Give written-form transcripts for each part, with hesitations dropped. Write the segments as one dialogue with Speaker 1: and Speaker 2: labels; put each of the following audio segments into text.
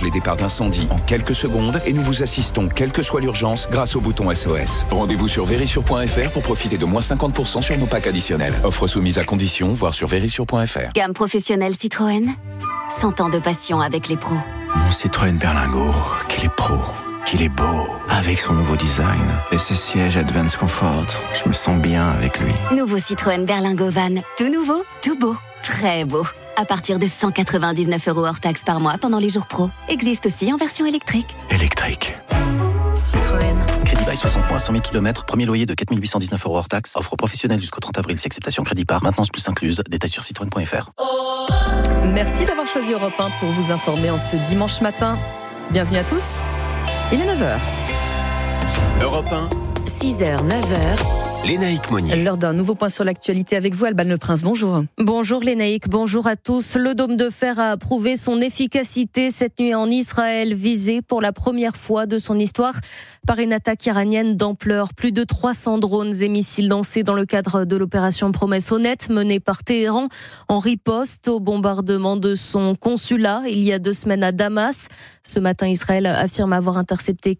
Speaker 1: déclenche les départs d'incendie en quelques secondes et nous vous assistons quelle que soit l'urgence grâce au bouton SOS. Rendez-vous sur verisure.fr pour profiter de moins 50% sur nos packs additionnels. Offre soumise à conditions, voir sur verisure.fr.
Speaker 2: Gamme professionnelle Citroën. 100 ans de passion avec les pros.
Speaker 3: Mon Citroën Berlingo, qu'il est pro, qu'il est beau. Avec son nouveau design et ses sièges Advance Comfort, je me sens bien avec lui.
Speaker 2: Nouveau Citroën Berlingo Van. Tout nouveau, tout beau, très beau. À partir de 199 € hors taxe par mois pendant les jours pro. Existe aussi en version électrique.
Speaker 3: Électrique.
Speaker 4: Citroën.
Speaker 5: Crédit bail 60 points, 100 000 km, premier loyer de 4 819 € hors taxe. Offre professionnelle jusqu'au 30 avril, si acceptation crédit par, maintenance plus incluse. Détails sur citroën.fr.
Speaker 4: Merci d'avoir choisi Europe 1 pour vous informer en ce dimanche matin. Bienvenue à tous. Il est 9h.
Speaker 6: Europe 1.
Speaker 2: 6h, 9h.
Speaker 6: Lénaïque Monnier.
Speaker 4: L'heure d'un nouveau point sur l'actualité avec vous, Alban Le Prince. Bonjour.
Speaker 7: Bonjour Lénaïque, bonjour à tous. Le dôme de fer a prouvé son efficacité cette nuit en Israël, visé pour la première fois de son histoire par une attaque iranienne d'ampleur. Plus de 300 drones et missiles lancés dans le cadre de l'opération Promesse honnête menée par Téhéran en riposte au bombardement de son consulat il y a 2 semaines à Damas. Ce matin, Israël affirme avoir intercepté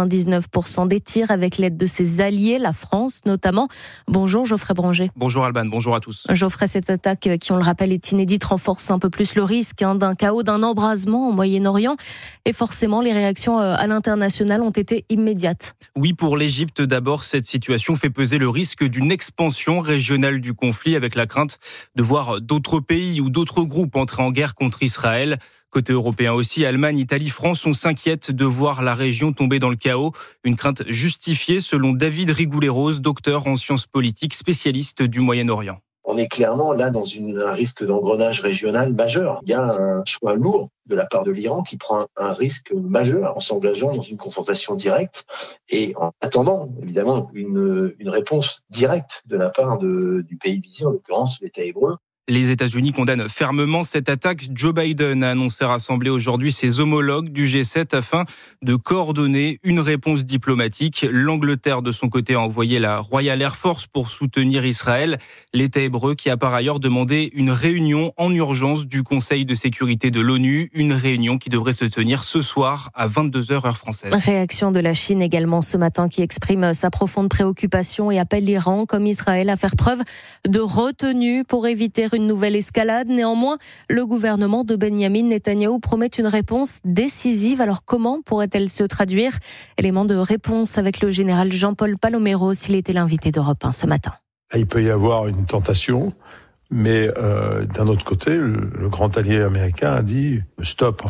Speaker 7: 99% des tirs avec l'aide de ses alliés, la France notamment. Bonjour Geoffrey Branger.
Speaker 8: Bonjour Alban, bonjour à tous.
Speaker 7: Geoffrey, cette attaque qui, on le rappelle, est inédite, renforce un peu plus le risque d'un chaos, d'un embrasement au Moyen-Orient. Et forcément, les réactions à l'international ont été immédiates.
Speaker 8: Oui, pour l'Égypte, d'abord, cette situation fait peser le risque d'une expansion régionale du conflit avec la crainte de voir d'autres pays ou d'autres groupes entrer en guerre contre Israël. Côté européen aussi, Allemagne, Italie, France, on s'inquiète de voir la région tomber dans le chaos. Une crainte justifiée selon David Rigoulet-Rose, docteur en sciences politiques, spécialiste du Moyen-Orient.
Speaker 9: On est clairement là dans un risque d'engrenage régional majeur. Il y a un choix lourd de la part de l'Iran qui prend un risque majeur en s'engageant dans une confrontation directe et en attendant évidemment une réponse directe de la part du pays visé, en l'occurrence l'État hébreu.
Speaker 8: Les États-Unis condamnent fermement cette attaque. Joe Biden a annoncé rassembler aujourd'hui ses homologues du G7 afin de coordonner une réponse diplomatique. L'Angleterre, de son côté, a envoyé la Royal Air Force pour soutenir Israël. L'État hébreu qui a par ailleurs demandé une réunion en urgence du Conseil de sécurité de l'ONU. Une réunion qui devrait se tenir ce soir à 22h heure française.
Speaker 7: Réaction de la Chine également ce matin qui exprime sa profonde préoccupation et appelle l'Iran comme Israël à faire preuve de retenue pour éviter une nouvelle escalade. Néanmoins, le gouvernement de Benyamin Netanyahou promet une réponse décisive. Alors comment pourrait-elle se traduire ? Élément de réponse avec le général Jean-Paul Palomero, s'il était l'invité d'Europe 1 ce matin.
Speaker 10: Il peut y avoir une tentation, mais d'un autre côté, le grand allié américain a dit stop,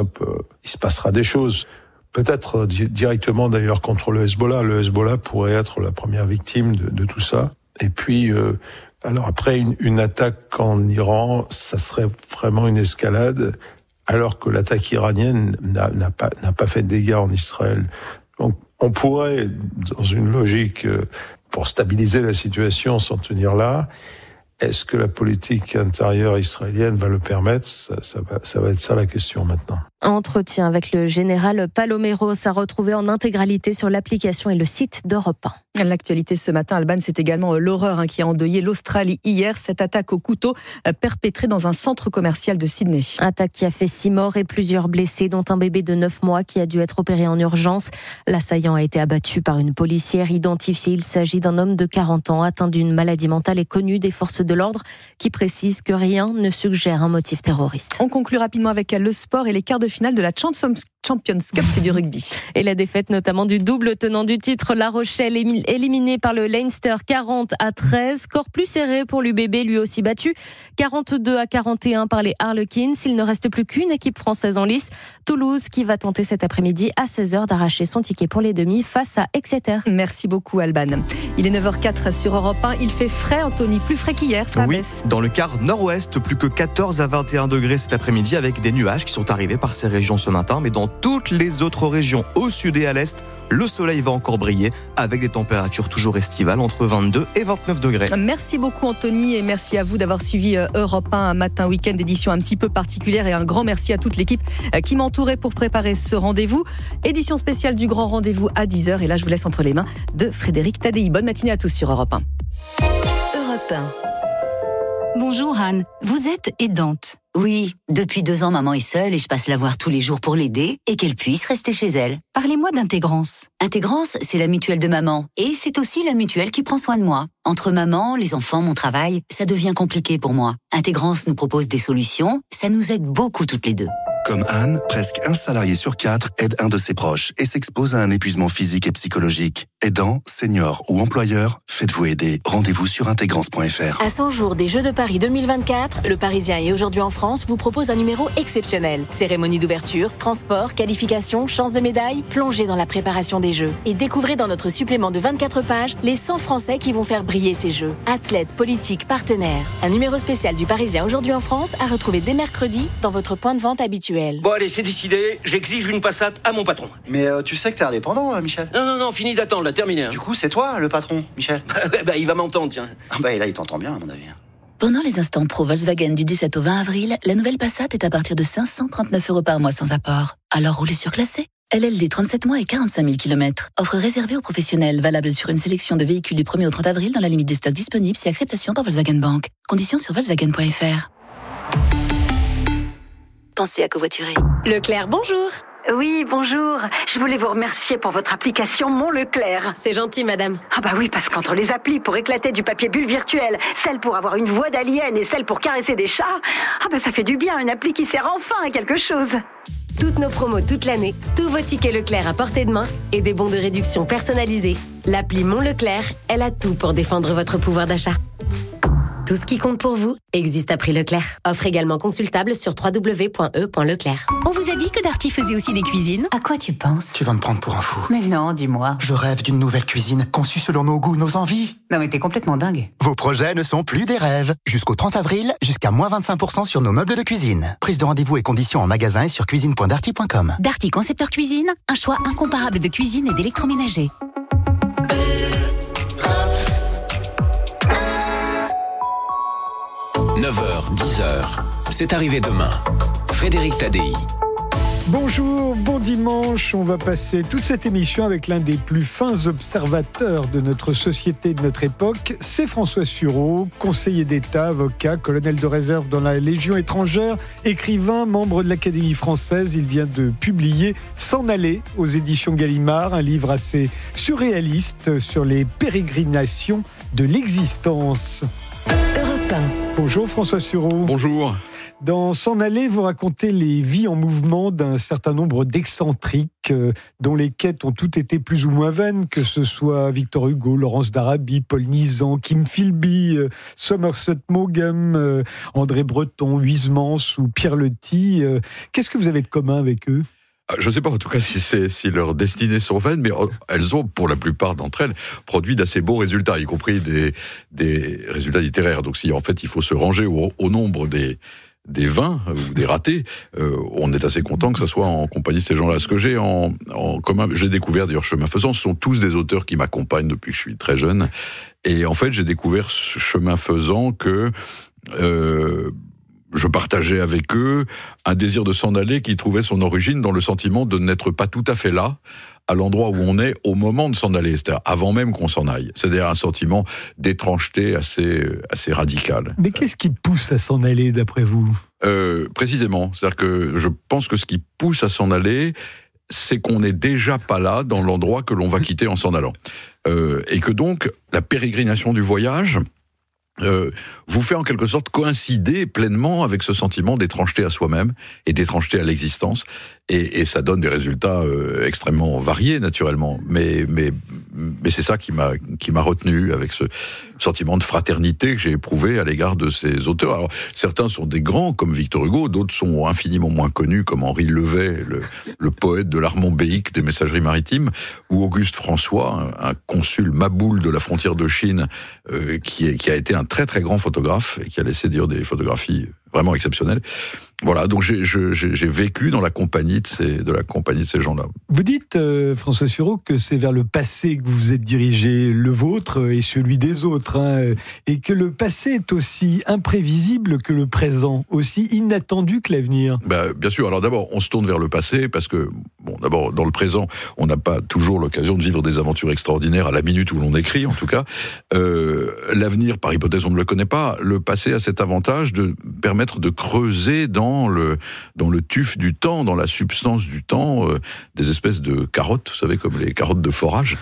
Speaker 10: il se passera des choses. Peut-être directement d'ailleurs contre le Hezbollah. Le Hezbollah pourrait être la première victime de tout ça. Et puis, alors après, une attaque en Iran, ça serait vraiment une escalade, alors que l'attaque iranienne n'a pas fait de dégâts en Israël. Donc, on pourrait, dans une logique pour stabiliser la situation, s'en tenir là. Est-ce que la politique intérieure israélienne va le permettre ? Ça va être ça la question maintenant.
Speaker 7: Entretien avec le général Palomero, à retrouver en intégralité sur l'application et le site d'Europe 1.
Speaker 4: L'actualité ce matin, Alban, c'est également l'horreur qui a endeuillé l'Australie hier. Cette attaque au couteau perpétrée dans un centre commercial de Sydney.
Speaker 7: Attaque qui a fait 6 morts et plusieurs blessés, dont un bébé de 9 mois qui a dû être opéré en urgence. L'assaillant a été abattu par une policière identifiée. Il s'agit d'un homme de 40 ans atteint d'une maladie mentale et connu des forces de l'ordre qui précise que rien ne suggère un motif terroriste.
Speaker 4: On conclut rapidement avec le sport et les quarts de finale de la Champions Cup, c'est du rugby.
Speaker 7: Et la défaite notamment du double tenant du titre, La Rochelle, éliminé par le Leinster 40-13. Score plus serré pour l'UBB, lui aussi battu 42-41 par les Harlequins. Il ne reste plus qu'une équipe française en lice, Toulouse, qui va tenter cet après-midi à 16h d'arracher son ticket pour les demi face à Exeter.
Speaker 4: Merci beaucoup Alban. Il est 9h04 sur Europe 1. Il fait frais, Anthony, plus frais qu'hier, ça baisse.
Speaker 11: Dans le quart nord-ouest, plus que 14 à 21 degrés cet après-midi avec des nuages qui sont arrivés par ces régions ce matin. Mais dans toutes les autres régions, au sud et à l'est, le soleil va encore briller avec des températures toujours estivales entre 22 et 29 degrés.
Speaker 4: Merci beaucoup Anthony et merci à vous d'avoir suivi Europe 1 matin week-end, édition un petit peu particulière, et un grand merci à toute l'équipe qui m'entourait pour préparer ce rendez-vous. Édition spéciale du grand rendez-vous à 10h et là je vous laisse entre les mains de Frédéric Tadei. Bonne matinée à tous sur Europe 1.
Speaker 2: Europe 1.
Speaker 12: Bonjour Anne, vous êtes aidante.
Speaker 13: Oui, depuis 2 ans, maman est seule et je passe la voir tous les jours pour l'aider et qu'elle puisse rester chez elle.
Speaker 12: Parlez-moi d'Intégrance.
Speaker 13: Intégrance, c'est la mutuelle de maman et c'est aussi la mutuelle qui prend soin de moi. Entre maman, les enfants, mon travail, ça devient compliqué pour moi. Intégrance nous propose des solutions, ça nous aide beaucoup toutes les deux.
Speaker 14: Comme Anne, presque 1 salarié sur 4 aide un de ses proches et s'expose à un épuisement physique et psychologique. Aidant, senior ou employeur, faites-vous aider. Rendez-vous sur intégrance.fr.
Speaker 15: À 100 jours des Jeux de Paris 2024, Le Parisien et Aujourd'hui en France vous propose un numéro exceptionnel. Cérémonie d'ouverture, transport, qualification, chance de médaille, plongez dans la préparation des Jeux. Et découvrez dans notre supplément de 24 pages les 100 Français qui vont faire briller ces Jeux. Athlètes, politiques, partenaires. Un numéro spécial du Parisien Aujourd'hui en France à retrouver dès mercredi dans votre point de vente habituel.
Speaker 16: Bon allez, c'est décidé, j'exige une Passat à mon patron.
Speaker 17: Mais tu sais que t'es indépendant, Michel.
Speaker 16: Non, fini d'attendre, là, terminé.
Speaker 17: Du coup, c'est toi, le patron, Michel.
Speaker 16: Il va m'entendre, tiens.
Speaker 17: Et là, il t'entend bien, à mon avis.
Speaker 18: Pendant les instants pro Volkswagen du 17 au 20 avril, la nouvelle Passat est à partir de 539 € par mois sans apport. Alors roulez surclassé. LLD 37 mois et 45 000 km. Offre réservée aux professionnels, valable sur une sélection de véhicules du 1er au 30 avril dans la limite des stocks disponibles si acceptation par Volkswagen Bank. Conditions sur Volkswagen.fr. Pensez à covoiturer.
Speaker 15: Leclerc, bonjour.
Speaker 19: Oui, bonjour. Je voulais vous remercier pour votre application Mon Leclerc.
Speaker 15: C'est gentil, madame.
Speaker 19: Oui, parce qu'entre les applis pour éclater du papier bulle virtuel, celle pour avoir une voix d'alien et celle pour caresser des chats, ça fait du bien, une appli qui sert enfin à quelque chose.
Speaker 15: Toutes nos promos toute l'année, tous vos tickets Leclerc à portée de main et des bons de réduction personnalisés. L'appli Mon Leclerc, elle a tout pour défendre votre pouvoir d'achat. Tout ce qui compte pour vous existe à prix Leclerc. Offre également consultable sur www.e.leclerc.
Speaker 12: On vous a dit que Darty faisait aussi des cuisines?
Speaker 20: À quoi tu penses?
Speaker 17: Tu vas me prendre pour un fou.
Speaker 20: Mais non, dis-moi.
Speaker 17: Je rêve d'une nouvelle cuisine conçue selon nos goûts, nos envies.
Speaker 20: Non mais t'es complètement dingue.
Speaker 17: Vos projets ne sont plus des rêves. Jusqu'au 30 avril, jusqu'à moins 25% sur nos meubles de cuisine. Prise de rendez-vous et conditions en magasin et sur cuisine.darty.com.
Speaker 12: Darty Concepteur Cuisine, un choix incomparable de cuisine et d'électroménager.
Speaker 6: 9h, 10h, c'est arrivé demain. Frédéric Tadei.
Speaker 21: Bonjour, bon dimanche. On va passer toute cette émission avec l'un des plus fins observateurs de notre société, de notre époque. C'est François Sureau, conseiller d'État, avocat, colonel de réserve dans la Légion étrangère, écrivain, membre de l'Académie française. Il vient de publier S'en aller aux éditions Gallimard, un livre assez surréaliste sur les pérégrinations de l'existence. Europe 1. Bonjour François Sureau.
Speaker 22: Bonjour.
Speaker 21: Dans S'en aller, vous racontez les vies en mouvement d'un certain nombre d'excentriques dont les quêtes ont toutes été plus ou moins vaines, que ce soit Victor Hugo, Laurence d'Arabie, Paul Nizan, Kim Philby, Somerset Maugham, André Breton, Huysmans ou Pierre Loti. Qu'est-ce que vous avez de commun avec eux ?
Speaker 22: Je ne sais pas en tout cas si leurs destinées sont vaines, mais elles ont, pour la plupart d'entre elles, produit d'assez beaux résultats, y compris des résultats littéraires. Donc si en fait il faut se ranger au nombre des vains ou des ratés, on est assez content que ça soit en compagnie de ces gens-là. Ce que j'ai en commun, j'ai découvert d'ailleurs Chemin faisant, ce sont tous des auteurs qui m'accompagnent depuis que je suis très jeune. Et en fait, j'ai découvert ce Chemin faisant que je partageais avec eux un désir de s'en aller qui trouvait son origine dans le sentiment de n'être pas tout à fait là, à l'endroit où on est au moment de s'en aller, c'est-à-dire avant même qu'on s'en aille. C'est-à-dire un sentiment d'étrangeté assez radical.
Speaker 21: Mais qu'est-ce qui pousse à s'en aller, d'après vous ?
Speaker 22: Précisément. C'est-à-dire que je pense que ce qui pousse à s'en aller, c'est qu'on n'est déjà pas là dans l'endroit que l'on va quitter en s'en allant. Et que donc, la pérégrination du voyage vous fait en quelque sorte coïncider pleinement avec ce sentiment d'étrangeté à soi-même et d'étrangeté à l'existence, et ça donne des résultats extrêmement variés naturellement, mais c'est ça qui m'a retenu, avec ce sentiment de fraternité que j'ai éprouvé à l'égard de ces auteurs. Alors certains sont des grands comme Victor Hugo, d'autres sont infiniment moins connus comme Henri Levet, le poète de l'Armambéique des messageries maritimes, ou Auguste François, un consul maboule de la frontière de Chine, qui a été un très très grand photographe et qui a laissé dire des photographies vraiment exceptionnelles. Voilà, donc j'ai vécu dans la compagnie de ces gens-là.
Speaker 21: Vous dites, François Sureau, que c'est vers le passé que vous vous êtes dirigé, le vôtre et celui des autres, hein, et que le passé est aussi imprévisible que le présent, aussi inattendu que l'avenir.
Speaker 22: Bien sûr, alors d'abord, on se tourne vers le passé, parce que, d'abord, dans le présent, on n'a pas toujours l'occasion de vivre des aventures extraordinaires à la minute où l'on écrit, en tout cas. L'avenir, par hypothèse, on ne le connaît pas. Le passé a cet avantage de permettre de creuser dans le tuf du temps, dans la substance du temps, des espèces de carottes, vous savez, comme les carottes de forage,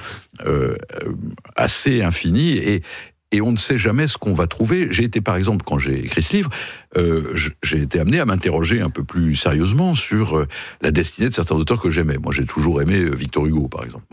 Speaker 22: assez infinies, et on ne sait jamais ce qu'on va trouver. J'ai été, par exemple, quand j'ai écrit ce livre, j'ai été amené à m'interroger un peu plus sérieusement sur la destinée de certains auteurs que j'aimais. Moi, j'ai toujours aimé Victor Hugo, par exemple.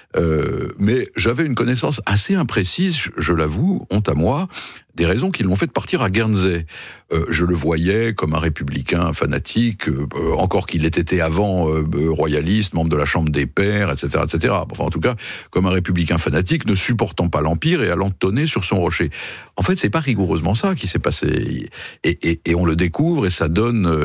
Speaker 22: Mais j'avais une connaissance assez imprécise, je l'avoue, honte à moi, des raisons qui l'ont fait partir à Guernsey. Je le voyais comme un républicain fanatique, encore qu'il ait été avant royaliste, membre de la Chambre des Pairs, etc., etc. Enfin, en tout cas, comme un républicain fanatique, ne supportant pas l'Empire et allant tonner sur son rocher. En fait, c'est pas rigoureusement ça qui s'est passé. Et on le découvre, et ça donne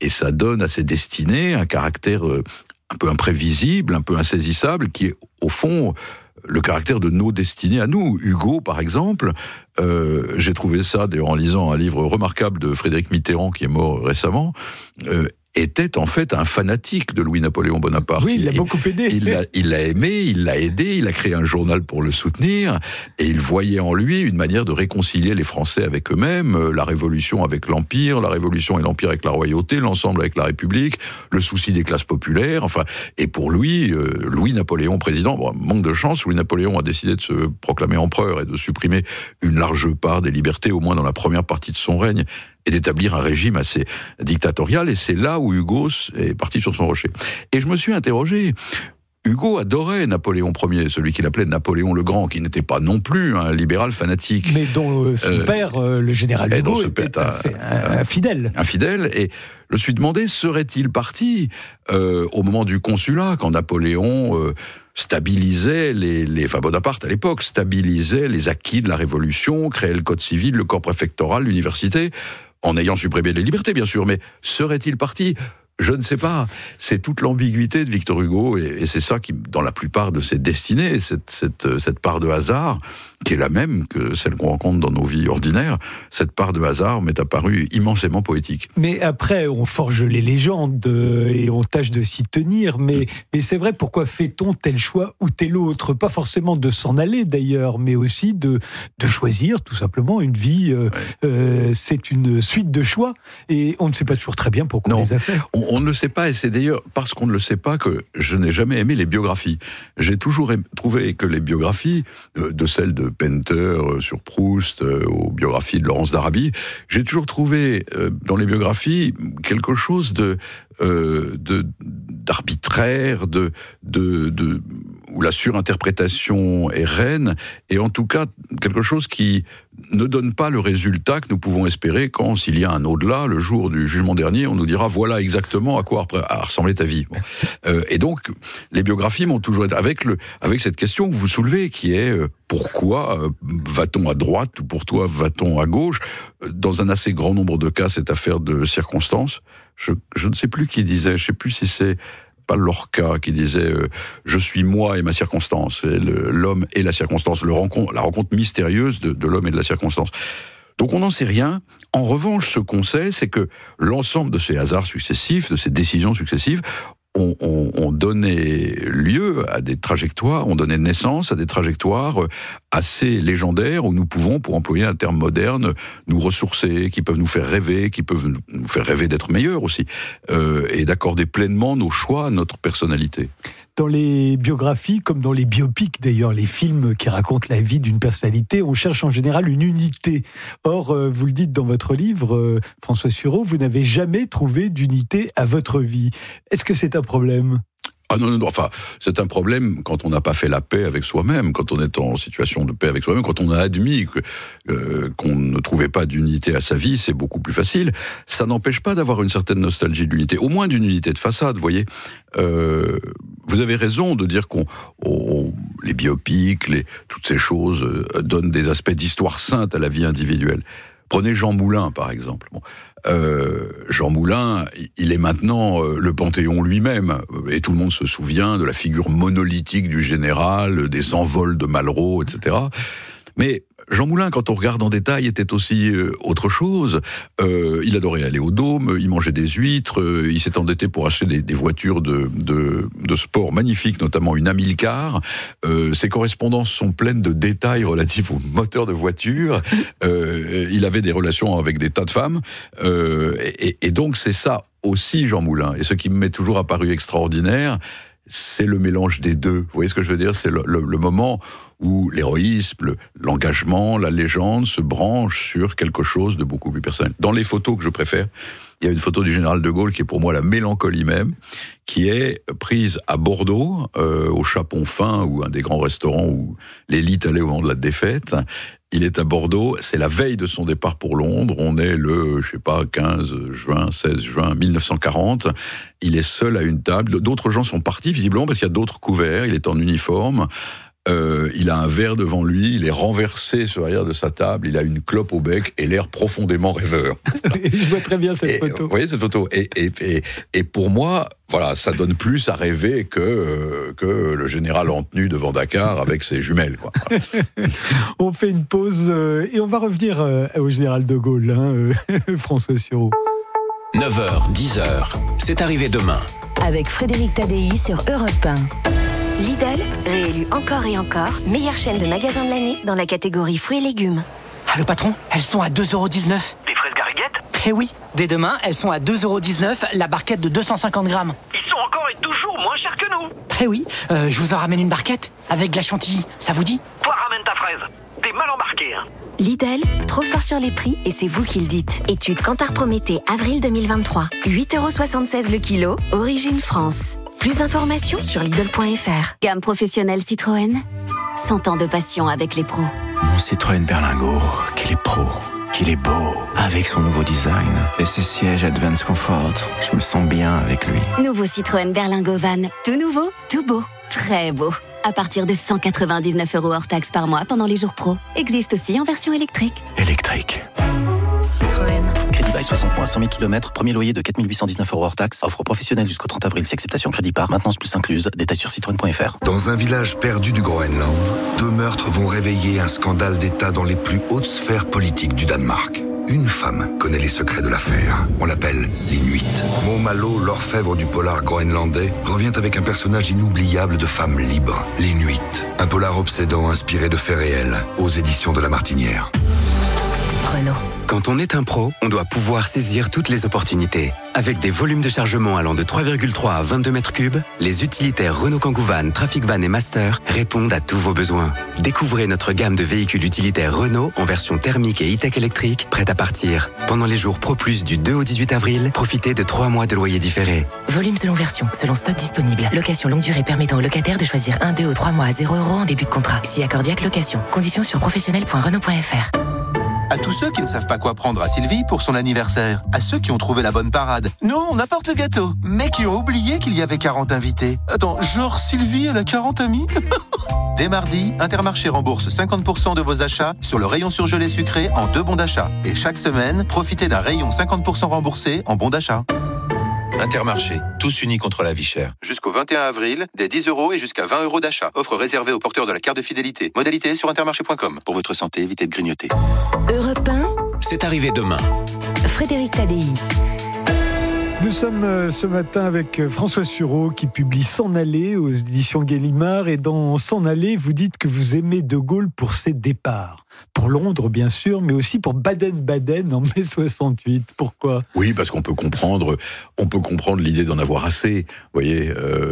Speaker 22: à ses destinées un caractère un peu imprévisible, un peu insaisissable, qui est, au fond, le caractère de nos destinées à nous. Hugo, par exemple, j'ai trouvé ça, d'ailleurs, en lisant un livre remarquable de Frédéric Mitterrand, qui est mort récemment, était en fait un fanatique de Louis-Napoléon Bonaparte.
Speaker 21: Oui, il l'a beaucoup aidé.
Speaker 22: Il l'a aimé, il l'a aidé, il a créé un journal pour le soutenir, et il voyait en lui une manière de réconcilier les Français avec eux-mêmes, la Révolution avec l'Empire, la Révolution et l'Empire avec la royauté, l'ensemble avec la République, le souci des classes populaires, enfin, et pour lui, Louis-Napoléon président, manque de chance, Louis-Napoléon a décidé de se proclamer empereur et de supprimer une large part des libertés, au moins dans la première partie de son règne, et d'établir un régime assez dictatorial, et c'est là où Hugo est parti sur son rocher. Et je me suis interrogé. Hugo adorait Napoléon Ier, celui qu'il appelait Napoléon le Grand, qui n'était pas non plus un libéral fanatique.
Speaker 21: Mais dont son père, le général Hugo, était un fidèle.
Speaker 22: Un fidèle, et je me suis demandé, serait-il parti au moment du consulat, quand Napoléon stabilisait enfin Bonaparte à l'époque, stabilisait les acquis de la Révolution, créait le code civil, le corps préfectoral, l'université, en ayant supprimé les libertés, bien sûr, mais serait-il parti ? Je ne sais pas. C'est toute l'ambiguïté de Victor Hugo, et c'est ça qui, dans la plupart de ses destinées, cette part de hasard, qui est la même que celle qu'on rencontre dans nos vies ordinaires, cette part de hasard m'est apparue immensément poétique.
Speaker 21: Mais après, on forge les légendes et on tâche de s'y tenir, mais c'est vrai, pourquoi fait-on tel choix ou tel autre ? Pas forcément de s'en aller d'ailleurs, mais aussi de choisir tout simplement une vie. C'est une suite de choix, et on ne sait pas toujours très bien pourquoi on les a fait.
Speaker 22: On ne le sait pas, et c'est d'ailleurs parce qu'on ne le sait pas que je n'ai jamais aimé les biographies. J'ai toujours trouvé que les biographies, de celles de Painter sur Proust, aux biographies de Laurence d'Arabie, j'ai toujours trouvé dans les biographies quelque chose d'arbitraire, où la surinterprétation est reine, et en tout cas quelque chose qui ne donne pas le résultat que nous pouvons espérer quand, s'il y a un au-delà, le jour du jugement dernier, on nous dira voilà exactement à quoi a ressemblé ta vie. Et donc, les biographies m'ont toujours été avec cette question que vous soulevez, qui est pourquoi va-t-on à droite ou pourquoi va-t-on à gauche ? Dans un assez grand nombre de cas, cette affaire de circonstances. Je ne sais plus qui disait, je ne sais plus si c'est pas Lorca qui disait je suis moi et ma circonstance, l'homme et la circonstance, la rencontre mystérieuse de l'homme et de la circonstance. Donc on n'en sait rien. En revanche, ce qu'on sait, c'est que l'ensemble de ces hasards successifs, de ces décisions successives, ont donné lieu à des trajectoires, ont donné naissance à des trajectoires assez légendaires où nous pouvons, pour employer un terme moderne, nous ressourcer, qui peuvent nous faire rêver, qui peuvent nous faire rêver d'être meilleurs aussi, et d'accorder pleinement nos choix à notre personnalité.
Speaker 21: Dans les biographies, comme dans les biopics d'ailleurs, les films qui racontent la vie d'une personnalité, on cherche en général une unité. Or, vous le dites dans votre livre, François Sureau, vous n'avez jamais trouvé d'unité à votre vie. Est-ce que c'est un problème ?
Speaker 22: Ah non, enfin, c'est un problème quand on n'a pas fait la paix avec soi-même, quand on est en situation de paix avec soi-même, quand on a admis qu'on ne trouvait pas d'unité à sa vie, c'est beaucoup plus facile. Ça n'empêche pas d'avoir une certaine nostalgie d'unité, au moins d'une unité de façade, vous voyez. Vous avez raison de dire les biopics, toutes ces choses donnent des aspects d'histoire sainte à la vie individuelle. Prenez Jean Moulin, par exemple. Bon. Jean Moulin, il est maintenant le Panthéon lui-même, et tout le monde se souvient de la figure monolithique du général, des envols de Malraux, etc. Mais Jean Moulin, quand on regarde en détail, était aussi autre chose. Il adorait aller au Dôme, il mangeait des huîtres, il s'est endetté pour acheter des voitures de sport magnifiques, notamment une Amilcar. Ses correspondances sont pleines de détails relatifs aux moteurs de voitures. Il avait des relations avec des tas de femmes. Et donc c'est ça aussi Jean Moulin. Et ce qui m'est toujours apparu extraordinaire, c'est le mélange des deux. Vous voyez ce que je veux dire ? C'est le moment où l'héroïsme, l'engagement, la légende se branchent sur quelque chose de beaucoup plus personnel. Dans les photos que je préfère, il y a une photo du général de Gaulle qui est pour moi la mélancolie même, qui est prise à Bordeaux, au Chapon Fin, ou un des grands restaurants où l'élite allait au moment de la défaite. Il est à Bordeaux, c'est la veille de son départ pour Londres, on est le, 16 juin 1940, il est seul à une table, d'autres gens sont partis visiblement parce qu'il y a d'autres couverts, il est en uniforme, il a un verre devant lui, il est renversé sur l'arrière de sa table, il a une clope au bec et l'air profondément rêveur.
Speaker 21: Je vois très bien cette photo.
Speaker 22: Vous voyez cette photo, et pour moi, voilà, ça donne plus à rêver que le général en tenue devant Dakar avec ses jumelles, quoi.
Speaker 21: On fait une pause et on va revenir au général de Gaulle, François Sureau.
Speaker 6: 9h, 10h, c'est arrivé demain.
Speaker 12: Avec Frédéric Tadei sur Europe 1.
Speaker 1: Lidl, réélu encore et encore, meilleure chaîne de magasins de l'année dans la catégorie fruits et légumes.
Speaker 3: Ah, le patron, elles sont à 2,19 €.
Speaker 16: Des fraises gariguettes ?
Speaker 3: Eh oui, dès demain, elles sont à 2,19 € la barquette de 250 grammes.
Speaker 16: Ils sont encore et toujours moins chers que nous.
Speaker 3: Eh oui, je vous en ramène une barquette avec de la chantilly, ça vous dit ?
Speaker 16: Toi, ramène ta fraise. T'es mal embarqué, hein.
Speaker 1: Lidl, trop fort sur les prix et c'est vous qui le dites. Étude Kantar Prométhée, avril 2023. 8,76 € le kilo, origine France. Plus d'informations sur Lidl.fr.
Speaker 2: Gamme professionnelle Citroën. 100 ans de passion avec les pros.
Speaker 23: Mon Citroën Berlingo, qu'il est pro, qu'il est beau. Avec son nouveau design et ses sièges Advance Comfort, je me sens bien avec lui.
Speaker 2: Nouveau Citroën Berlingo Van. Tout nouveau, tout beau, très beau. À partir de 199 € hors taxe par mois pendant les jours pro. Existe aussi en version électrique.
Speaker 23: Électrique.
Speaker 5: Citroën. Crédit bail 60 points, 100 000 km. Premier loyer de 4 819 € hors taxe. Offre professionnelle jusqu'au 30 avril. Acceptation crédit par. Maintenance plus incluse. Détails sur citroën.fr.
Speaker 14: Dans un village perdu du Groenland, 2 meurtres vont réveiller un scandale d'État dans les plus hautes sphères politiques du Danemark. Une femme connaît les secrets de l'affaire. On l'appelle l'Inuit. Maud Malo, l'orfèvre du polar groenlandais, revient avec un personnage inoubliable de femme libre, l'Inuit. Un polar obsédant inspiré de faits réels, aux éditions de La Martinière.
Speaker 12: Renault.
Speaker 24: Quand on est un pro, on doit pouvoir saisir toutes les opportunités. Avec des volumes de chargement allant de 3,3 à 22 mètres cubes, les utilitaires Renault Kangoo Van, Trafic Van et Master répondent à tous vos besoins. Découvrez notre gamme de véhicules utilitaires Renault en version thermique et e-tech électrique, prête à partir. Pendant les jours Pro Plus du 2 au 18 avril, profitez de 3 mois de loyer différé.
Speaker 12: Volume selon version, selon stock disponible. Location longue durée permettant aux locataires de choisir 1, 2 ou 3 mois à 0 € en début de contrat. Si accordiaque location. Conditions sur professionnel.renault.fr.
Speaker 25: À tous ceux qui ne savent pas quoi prendre à Sylvie pour son anniversaire. À ceux qui ont trouvé la bonne parade. Non, on apporte le gâteau. Mais qui ont oublié qu'il y avait 40 invités. Attends, genre Sylvie, elle a 40 amis? Dès mardi, Intermarché rembourse 50% de vos achats sur le rayon surgelé sucré en 2 bons d'achat. Et chaque semaine, profitez d'un rayon 50% remboursé en bons d'achat. Intermarché, tous unis contre la vie chère. Jusqu'au 21 avril, des 10 € et jusqu'à 20 € d'achat. Offre réservée aux porteurs de la carte de fidélité. Modalité sur intermarché.com. Pour votre santé, évitez de grignoter.
Speaker 12: Europe 1.
Speaker 6: C'est arrivé demain.
Speaker 12: Frédéric Tadei.
Speaker 21: Nous sommes ce matin avec François Sureau qui publie S'en aller aux éditions Gallimard. Et dans S'en aller, vous dites que vous aimez De Gaulle pour ses départs. Pour Londres, bien sûr, mais aussi pour Baden-Baden en mai 68. Pourquoi ?
Speaker 22: Oui, parce qu'on peut comprendre l'idée d'en avoir assez. Vous voyez,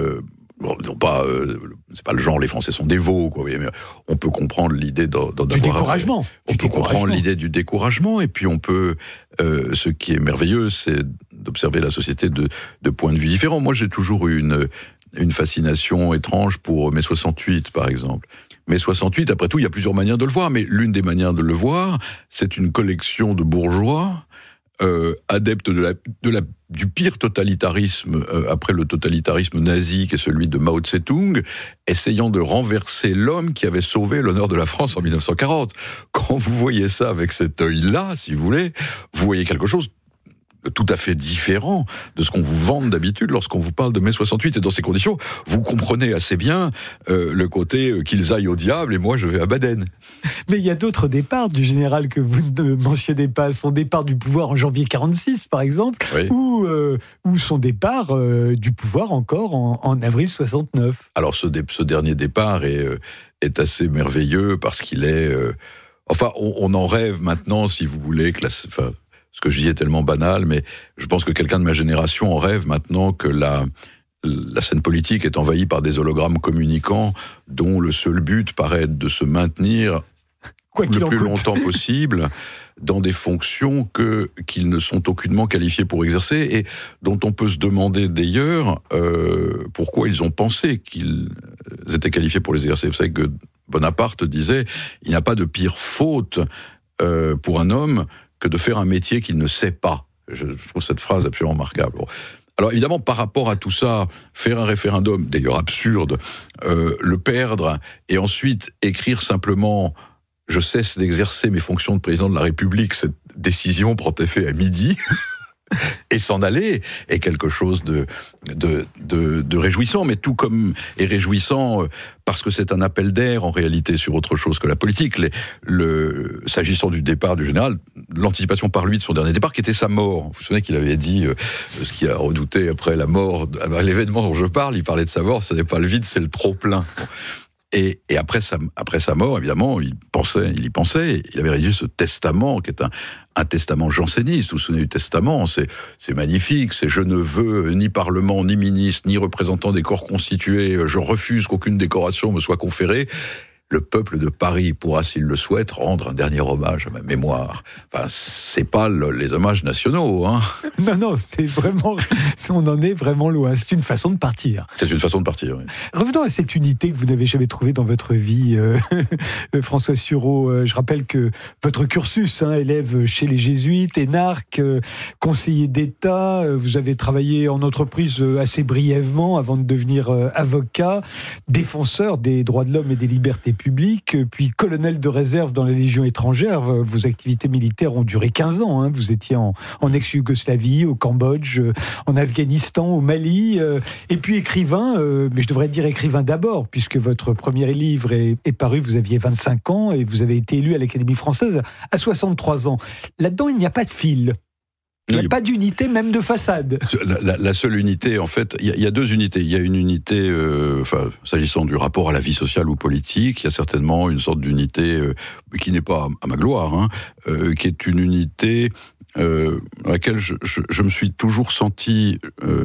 Speaker 22: c'est pas le genre, les Français sont des veaux, quoi. Mais on peut comprendre l'idée d'en avoir.
Speaker 21: Du découragement.
Speaker 22: On peut comprendre l'idée du découragement, et puis on peut. Ce qui est merveilleux, c'est d'observer la société de points de vue différents. Moi, j'ai toujours eu une fascination étrange pour mai 68, par exemple. Mai 68, après tout, il y a plusieurs manières de le voir, mais l'une des manières de le voir, c'est une collection de bourgeois adepte du pire totalitarisme après le totalitarisme nazi, qui est celui de Mao Tse-tung, essayant de renverser l'homme qui avait sauvé l'honneur de la France en 1940. Quand vous voyez ça avec cet œil-là, si vous voulez, vous voyez quelque chose tout à fait différent de ce qu'on vous vante d'habitude lorsqu'on vous parle de mai 68. Et dans ces conditions, vous comprenez assez bien le côté qu'ils aillent au diable et moi je vais à Baden.
Speaker 21: Mais il y a d'autres départs du général que vous ne mentionnez pas. Son départ du pouvoir en janvier 46, par exemple, oui. ou son départ du pouvoir encore en avril 69.
Speaker 22: Alors ce dernier départ est assez merveilleux parce qu'il est... on en rêve maintenant, si vous voulez, que ce que je dis est tellement banal, mais je pense que quelqu'un de ma génération en rêve maintenant que la scène politique est envahie par des hologrammes communicants dont le seul but paraît être de se maintenir le plus longtemps possible dans des fonctions qu'ils ne sont aucunement qualifiés pour exercer et dont on peut se demander d'ailleurs pourquoi ils ont pensé qu'ils étaient qualifiés pour les exercer. Vous savez que Bonaparte disait « Il n'y a pas de pire faute pour un homme que de faire un métier qu'il ne sait pas ». Je trouve cette phrase absolument remarquable. Alors évidemment, par rapport à tout ça, faire un référendum, d'ailleurs absurde, le perdre, et ensuite écrire simplement « Je cesse d'exercer mes fonctions de président de la République, cette décision prend effet à midi », et s'en aller est quelque chose de réjouissant, mais tout comme est réjouissant parce que c'est un appel d'air en réalité sur autre chose que la politique. S'agissant du départ du général, l'anticipation par lui de son dernier départ, qui était sa mort. Vous vous souvenez qu'il avait dit ce qu'il a redouté après la mort, l'événement dont je parle, il parlait de sa mort, ce n'est pas le vide, c'est le trop-plein. Et après sa mort, évidemment, il y pensait. Il avait rédigé ce testament, qui est un testament janséniste. Vous vous souvenez du testament, c'est magnifique. C'est « Je ne veux ni parlement, ni ministre, ni représentant des corps constitués. Je refuse qu'aucune décoration me soit conférée. Le peuple de Paris pourra, s'il le souhaite, rendre un dernier hommage à ma mémoire. » Enfin, c'est pas les hommages nationaux, hein.
Speaker 21: Non, c'est vraiment... On en est vraiment loin. C'est une façon de partir.
Speaker 22: C'est une façon de partir, oui.
Speaker 21: Revenons à cette unité que vous n'avez jamais trouvée dans votre vie, François Sureau. Je rappelle que votre cursus, élève chez les Jésuites, énarque, conseiller d'État, vous avez travaillé en entreprise assez brièvement avant de devenir avocat, défenseur des droits de l'homme et des libertés publiques, puis colonel de réserve dans la Légion étrangère. Vos activités militaires ont duré 15 ans. Vous étiez en ex-Yougoslavie, au Cambodge, en Afghanistan, au Mali, et puis écrivain, mais je devrais dire écrivain d'abord, puisque votre premier livre est paru, vous aviez 25 ans, et vous avez été élu à l'Académie française à 63 ans. Là-dedans, il n'y a pas de fil. Il n'y a pas d'unité, même de façade.
Speaker 22: La seule unité, en fait, il y a deux unités. Il y a une unité, s'agissant du rapport à la vie sociale ou politique, il y a certainement une sorte d'unité qui n'est pas à ma gloire, qui est une unité dans laquelle je me suis toujours senti,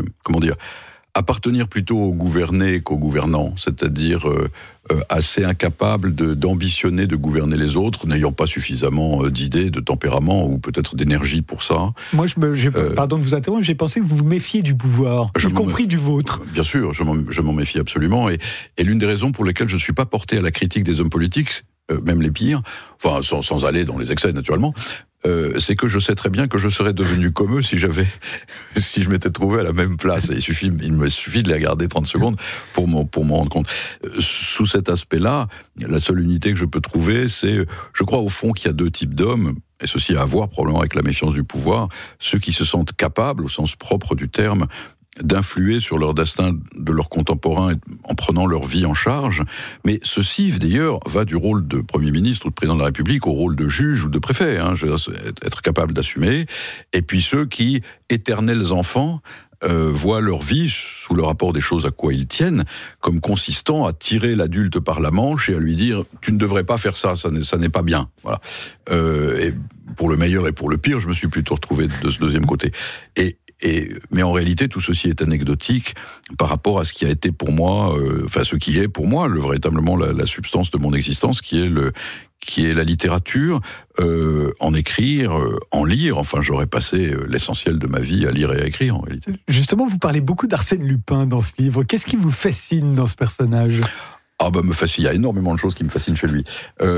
Speaker 22: appartenir plutôt aux gouvernés qu'aux gouvernants, c'est-à-dire assez incapable d'ambitionner de gouverner les autres, n'ayant pas suffisamment d'idées, de tempérament ou peut-être d'énergie pour ça.
Speaker 21: Moi, pardon de vous interrompre, j'ai pensé que vous vous méfiez du pouvoir, y compris du vôtre.
Speaker 22: Bien sûr, je m'en méfie absolument, et l'une des raisons pour lesquelles je ne suis pas porté à la critique des hommes politiques, même les pires, enfin sans aller dans les excès naturellement, c'est que je sais très bien que je serais devenu comme eux si je m'étais trouvé à la même place. Il me suffit de les regarder 30 secondes pour m'en rendre compte. Sous cet aspect-là, la seule unité que je peux trouver, c'est, je crois au fond qu'il y a deux types d'hommes, et ceci a à voir probablement avec la méfiance du pouvoir, ceux qui se sentent capables, au sens propre du terme, d'influer sur leur destin de leurs contemporains en prenant leur vie en charge. Mais ceci, d'ailleurs, va du rôle de Premier ministre ou de Président de la République au rôle de juge ou de préfet, être capable d'assumer. Et puis ceux qui, éternels enfants, voient leur vie, sous le rapport des choses à quoi ils tiennent, comme consistant à tirer l'adulte par la manche et à lui dire « tu ne devrais pas faire ça, ça n'est pas bien ». Voilà. Et pour le meilleur et pour le pire, je me suis plutôt retrouvé de ce deuxième côté. Mais en réalité, tout ceci est anecdotique par rapport à ce qui a été pour moi, ce qui est pour moi véritablement la substance de mon existence, qui est la littérature, en écrire, en lire. Enfin, j'aurais passé l'essentiel de ma vie à lire et à écrire, en réalité.
Speaker 21: Justement, vous parlez beaucoup d'Arsène Lupin dans ce livre. Qu'est-ce qui vous fascine dans ce personnage ?
Speaker 22: me fascine. Il y a énormément de choses qui me fascinent chez lui.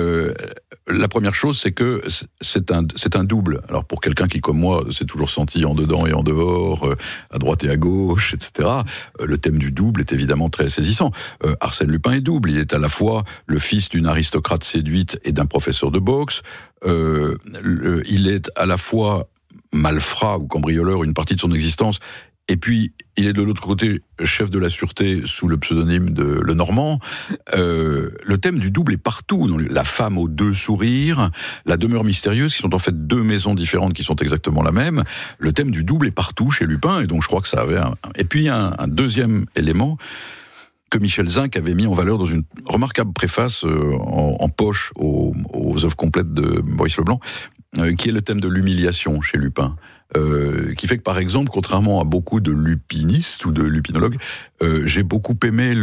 Speaker 22: La première chose, c'est que c'est un double. Alors pour quelqu'un qui, comme moi, s'est toujours senti en dedans et en dehors, à droite et à gauche, etc., le thème du double est évidemment très saisissant. Arsène Lupin est double. Il est à la fois le fils d'une aristocrate séduite et d'un professeur de boxe. Il est à la fois malfrat ou cambrioleur une partie de son existence, et puis il est de l'autre côté chef de la sûreté sous le pseudonyme de Lenormand. Le thème du double est partout. La femme aux deux sourires, la demeure mystérieuse, qui sont en fait deux maisons différentes qui sont exactement la même. Le thème du double est partout chez Lupin, et donc je crois que ça avait Et puis un deuxième élément que Michel Zinc avait mis en valeur dans une remarquable préface en poche aux œuvres complètes de Maurice Leblanc, qui est le thème de l'humiliation chez Lupin. Qui fait que, par exemple, contrairement à beaucoup de lupinistes ou de lupinologues, j'ai beaucoup aimé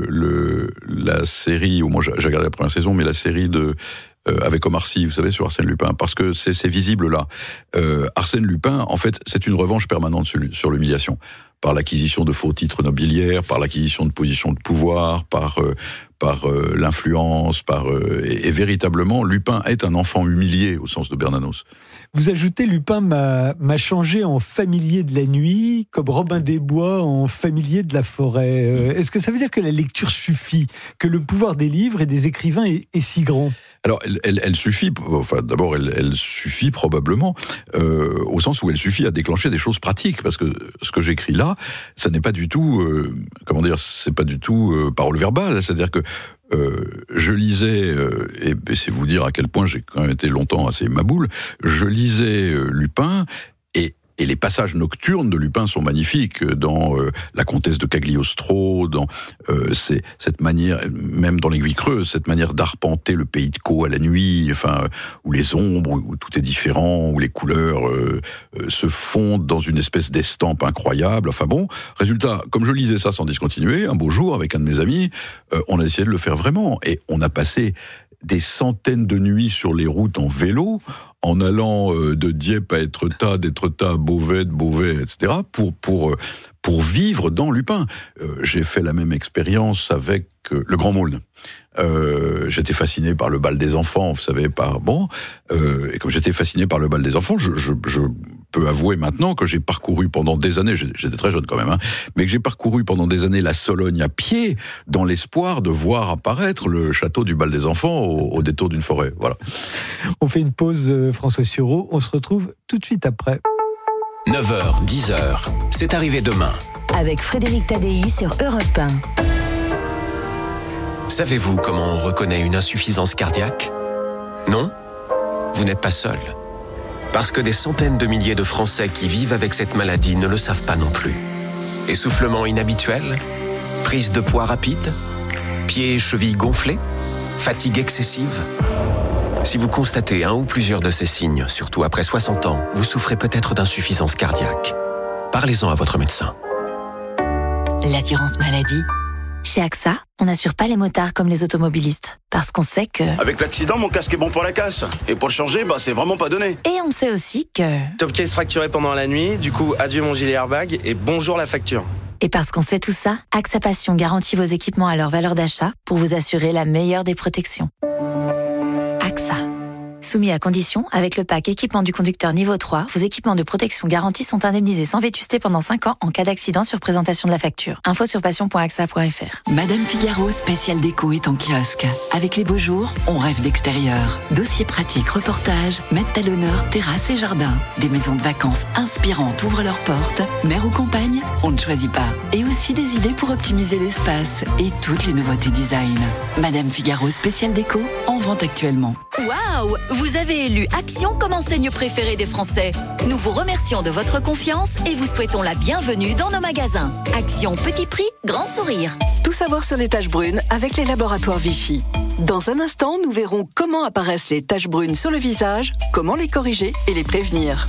Speaker 22: la série, moi j'ai regardé la première saison, mais la série avec Omar Sy, vous savez, sur Arsène Lupin, parce que c'est visible là. Arsène Lupin, en fait, c'est une revanche permanente sur l'humiliation, par l'acquisition de faux titres nobiliaires, par l'acquisition de positions de pouvoir, par l'influence, et véritablement, Lupin est un enfant humilié au sens de Bernanos.
Speaker 21: Vous ajoutez, Lupin m'a changé en familier de la nuit, comme Robin des Bois en familier de la forêt. Est-ce que ça veut dire que la lecture suffit, que le pouvoir des livres et des écrivains est si grand ?
Speaker 22: Alors, elle suffit. Enfin, d'abord, elle suffit probablement au sens où elle suffit à déclencher des choses pratiques, parce que ce que j'écris là, ça n'est pas du tout, c'est pas du tout parole verbale. C'est-à-dire que je lisais, et c'est vous dire à quel point j'ai quand même été longtemps assez maboule. Je lisais Lupin. Et les passages nocturnes de Lupin sont magnifiques, dans La Comtesse de Cagliostro, dans cette manière, même dans L'Aiguille creuse, cette manière d'arpenter le pays de Caux à la nuit, enfin, où les ombres, où tout est différent, où les couleurs se fondent dans une espèce d'estampe incroyable. Enfin bon, résultat, comme je lisais ça sans discontinuer, un beau jour, avec un de mes amis, on a essayé de le faire vraiment. Et on a passé des centaines de nuits sur les routes en vélo, en allant de Dieppe à Étretat, d'Étretat à Beauvais, de Beauvais, etc., pour vivre dans Lupin. J'ai fait la même expérience avec le Grand Maulne. J'étais fasciné par le bal des enfants, vous savez, et comme j'étais fasciné par le bal des enfants, je peux avouer maintenant que j'ai parcouru pendant des années, j'étais très jeune quand même, mais que j'ai parcouru pendant des années la Sologne à pied, dans l'espoir de voir apparaître le château du bal des enfants au détour d'une forêt. Voilà.
Speaker 21: On fait une pause, François Sureau, on se retrouve tout de suite après.
Speaker 6: 9h, 10h, c'est arrivé demain.
Speaker 7: Avec Frédéric Tadei sur Europe 1.
Speaker 6: Savez-vous comment on reconnaît une insuffisance cardiaque ? Non ? Vous n'êtes pas seul. Parce que des centaines de milliers de Français qui vivent avec cette maladie ne le savent pas non plus. Essoufflement inhabituel ? Prise de poids rapide ? Pieds et chevilles gonflés ? Fatigue excessive ? Si vous constatez un ou plusieurs de ces signes, surtout après 60 ans, vous souffrez peut-être d'insuffisance cardiaque. Parlez-en à votre médecin.
Speaker 7: L'assurance maladie. Chez AXA, on n'assure pas les motards comme les automobilistes. Parce qu'on sait que...
Speaker 8: Avec l'accident, mon casque est bon pour la casse. Et pour le changer, c'est vraiment pas donné.
Speaker 7: Et on sait aussi que...
Speaker 9: Top case fracturé pendant la nuit, du coup, adieu mon gilet airbag et bonjour la facture.
Speaker 7: Et parce qu'on sait tout ça, AXA Passion garantit vos équipements à leur valeur d'achat pour vous assurer la meilleure des protections. AXA. Soumis à condition, avec le pack équipement du conducteur niveau 3, vos équipements de protection garantis sont indemnisés sans vétusté pendant 5 ans en cas d'accident sur présentation de la facture. Info sur passion.axa.fr.
Speaker 10: Madame Figaro spécial déco est en kiosque. Avec les beaux jours, on rêve d'extérieur. Dossiers pratiques, reportages mettent à l'honneur terrasse et jardin. Des maisons de vacances inspirantes ouvrent leurs portes. Mère ou campagne, on ne choisit pas. Et aussi des idées pour optimiser l'espace et toutes les nouveautés design. Madame Figaro spécial déco, en vente actuellement.
Speaker 11: Waouh! Vous avez élu Action comme enseigne préférée des Français. Nous vous remercions de votre confiance et vous souhaitons la bienvenue dans nos magasins. Action petit prix, grand sourire.
Speaker 26: Tout savoir sur les taches brunes avec les laboratoires Vichy. Dans un instant, nous verrons comment apparaissent les taches brunes sur le visage, comment les corriger et les prévenir.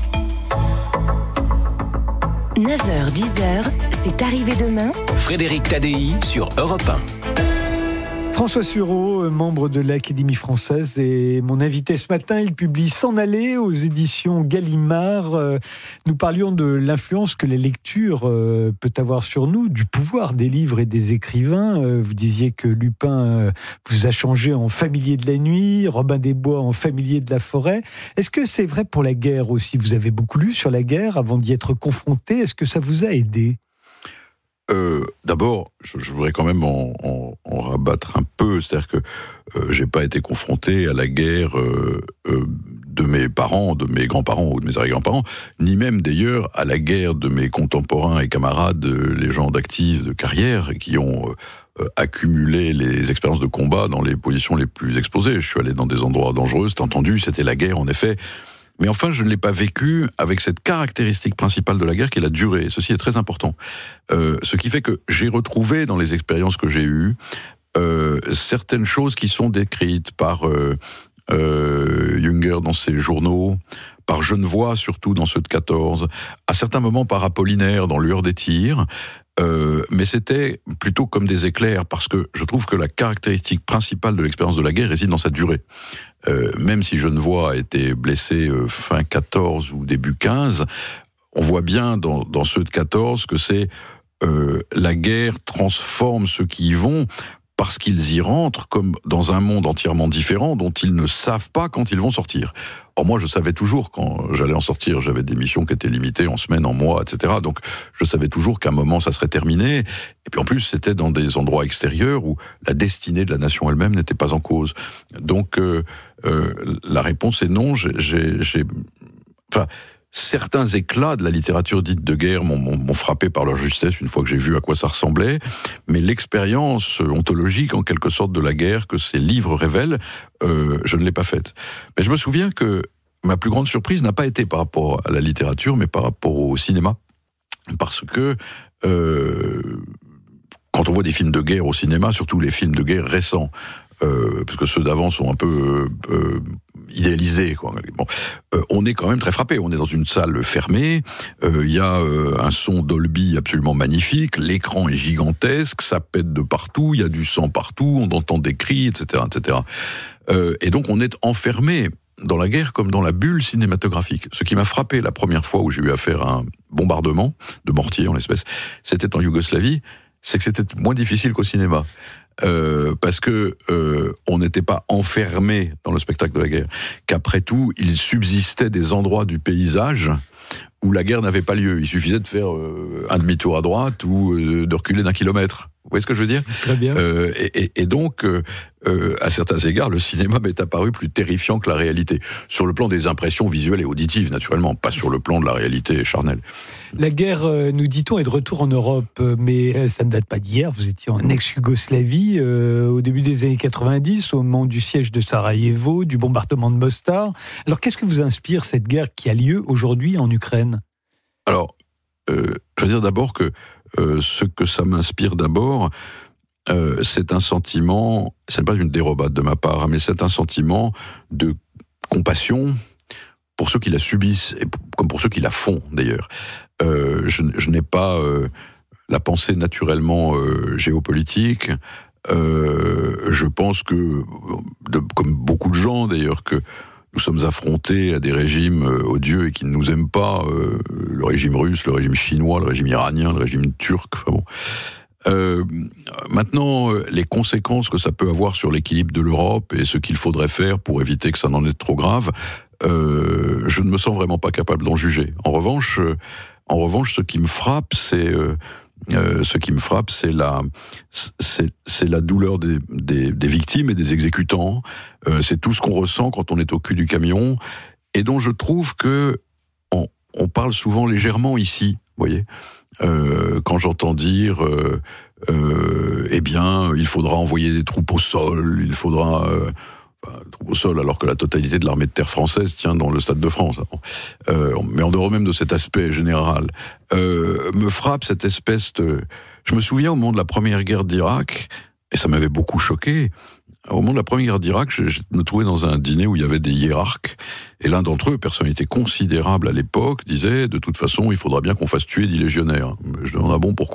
Speaker 7: 9h, 10h, c'est arrivé demain.
Speaker 6: Frédéric Tadei sur Europe 1.
Speaker 21: François Sureau, membre de l'Académie française, est mon invité ce matin. Il publie S'en aller aux éditions Gallimard. Nous parlions de l'influence que la lecture peut avoir sur nous, du pouvoir des livres et des écrivains. Vous disiez que Lupin vous a changé en familier de la nuit, Robin des Bois en familier de la forêt. Est-ce que c'est vrai pour la guerre aussi ? Vous avez beaucoup lu sur la guerre avant d'y être confronté. Est-ce que ça vous a aidé ?
Speaker 22: D'abord, je voudrais quand même en rabattre un peu, c'est-à-dire que j'ai pas été confronté à la guerre de mes parents, de mes grands-parents ou de mes arrière-grands-parents, ni même d'ailleurs à la guerre de mes contemporains et camarades, les gens d'actifs, de carrière, qui ont accumulé les expériences de combat dans les positions les plus exposées. Je suis allé dans des endroits dangereux, c'est entendu, c'était la guerre en effet. Mais enfin, je ne l'ai pas vécu avec cette caractéristique principale de la guerre qui est la durée. Ceci est très important. Ce qui fait que j'ai retrouvé dans les expériences que j'ai eues certaines choses qui sont décrites par Junger dans ses journaux, par Genevoix surtout dans ceux de 14, à certains moments par Apollinaire dans Lueur des tirs. Mais c'était plutôt comme des éclairs, parce que je trouve que la caractéristique principale de l'expérience de la guerre réside dans sa durée. Même si Genevoix a été blessé fin 14 ou début 15, on voit bien dans ceux de 14 que c'est la guerre transforme ceux qui y vont, parce qu'ils y rentrent comme dans un monde entièrement différent dont ils ne savent pas quand ils vont sortir. Or moi, je savais toujours quand j'allais en sortir, j'avais des missions qui étaient limitées en semaines, en mois, etc. Donc je savais toujours qu'à un moment ça serait terminé. Et puis en plus, c'était dans des endroits extérieurs où la destinée de la nation elle-même n'était pas en cause. Donc la réponse est non. Certains éclats de la littérature dite de guerre m'ont frappé par leur justesse une fois que j'ai vu à quoi ça ressemblait, mais l'expérience ontologique en quelque sorte de la guerre que ces livres révèlent, je ne l'ai pas faite. Mais je me souviens que ma plus grande surprise n'a pas été par rapport à la littérature, mais par rapport au cinéma, parce que quand on voit des films de guerre au cinéma, surtout les films de guerre récents, parce que ceux d'avant sont un peu idéalisés, quoi. Bon, on est quand même très frappé. On est dans une salle fermée, il y a un son Dolby absolument magnifique, l'écran est gigantesque, ça pète de partout, il y a du sang partout, on entend des cris, etc., etc. Et donc on est enfermé dans la guerre comme dans la bulle cinématographique. Ce qui m'a frappé la première fois où j'ai eu affaire à un bombardement de mortier en l'espèce, c'était en Yougoslavie, c'est que c'était moins difficile qu'au cinéma. Parce que on n'était pas enfermé dans le spectacle de la guerre, qu'après tout, il subsistait des endroits du paysage où la guerre n'avait pas lieu. Il suffisait de faire un demi-tour à droite ou de reculer d'1 kilomètre. Vous voyez ce que je veux dire ?
Speaker 21: Très bien.
Speaker 22: Et donc, à certains égards, le cinéma m'est apparu plus terrifiant que la réalité. Sur le plan des impressions visuelles et auditives, naturellement, pas sur le plan de la réalité charnelle.
Speaker 21: La guerre, nous dit-on, est de retour en Europe, mais ça ne date pas d'hier. Vous étiez en ex-Yougoslavie au début des années 90, au moment du siège de Sarajevo, du bombardement de Mostar. Alors, qu'est-ce que vous inspire cette guerre qui a lieu aujourd'hui en Ukraine ?
Speaker 22: Alors, je veux dire d'abord que ce que ça m'inspire d'abord, c'est un sentiment, ce n'est pas une dérobade de ma part, mais c'est un sentiment de compassion pour ceux qui la subissent, et comme pour ceux qui la font d'ailleurs. Je n'ai pas la pensée naturellement géopolitique. Je pense que, comme beaucoup de gens d'ailleurs, que nous sommes affrontés à des régimes odieux et qui ne nous aiment pas, le régime russe, le régime chinois, le régime iranien, le régime turc, enfin bon. Maintenant, les conséquences que ça peut avoir sur l'équilibre de l'Europe et ce qu'il faudrait faire pour éviter que ça n'en est trop grave, je ne me sens vraiment pas capable d'en juger. En revanche, ce qui me frappe, c'est la douleur des victimes et des exécutants. C'est tout ce qu'on ressent quand on est au cul du camion, et dont je trouve que on parle souvent légèrement ici. Vous voyez, quand j'entends dire, eh bien, il faudra envoyer des troupes au sol, il faudra troupes au sol, alors que la totalité de l'armée de terre française tient dans le Stade de France. Mais en dehors même de cet aspect général, me frappe cette espèce de... Je me souviens au moment de la première guerre d'Irak, et ça m'avait beaucoup choqué, au moment de la première guerre d'Irak, je me trouvais dans un dîner où il y avait des hiérarques, et l'un d'entre eux, personnalité considérable à l'époque, disait, de toute façon, il faudra bien qu'on fasse tuer 10 légionnaires. Je demande, ah bon, pourquoi ?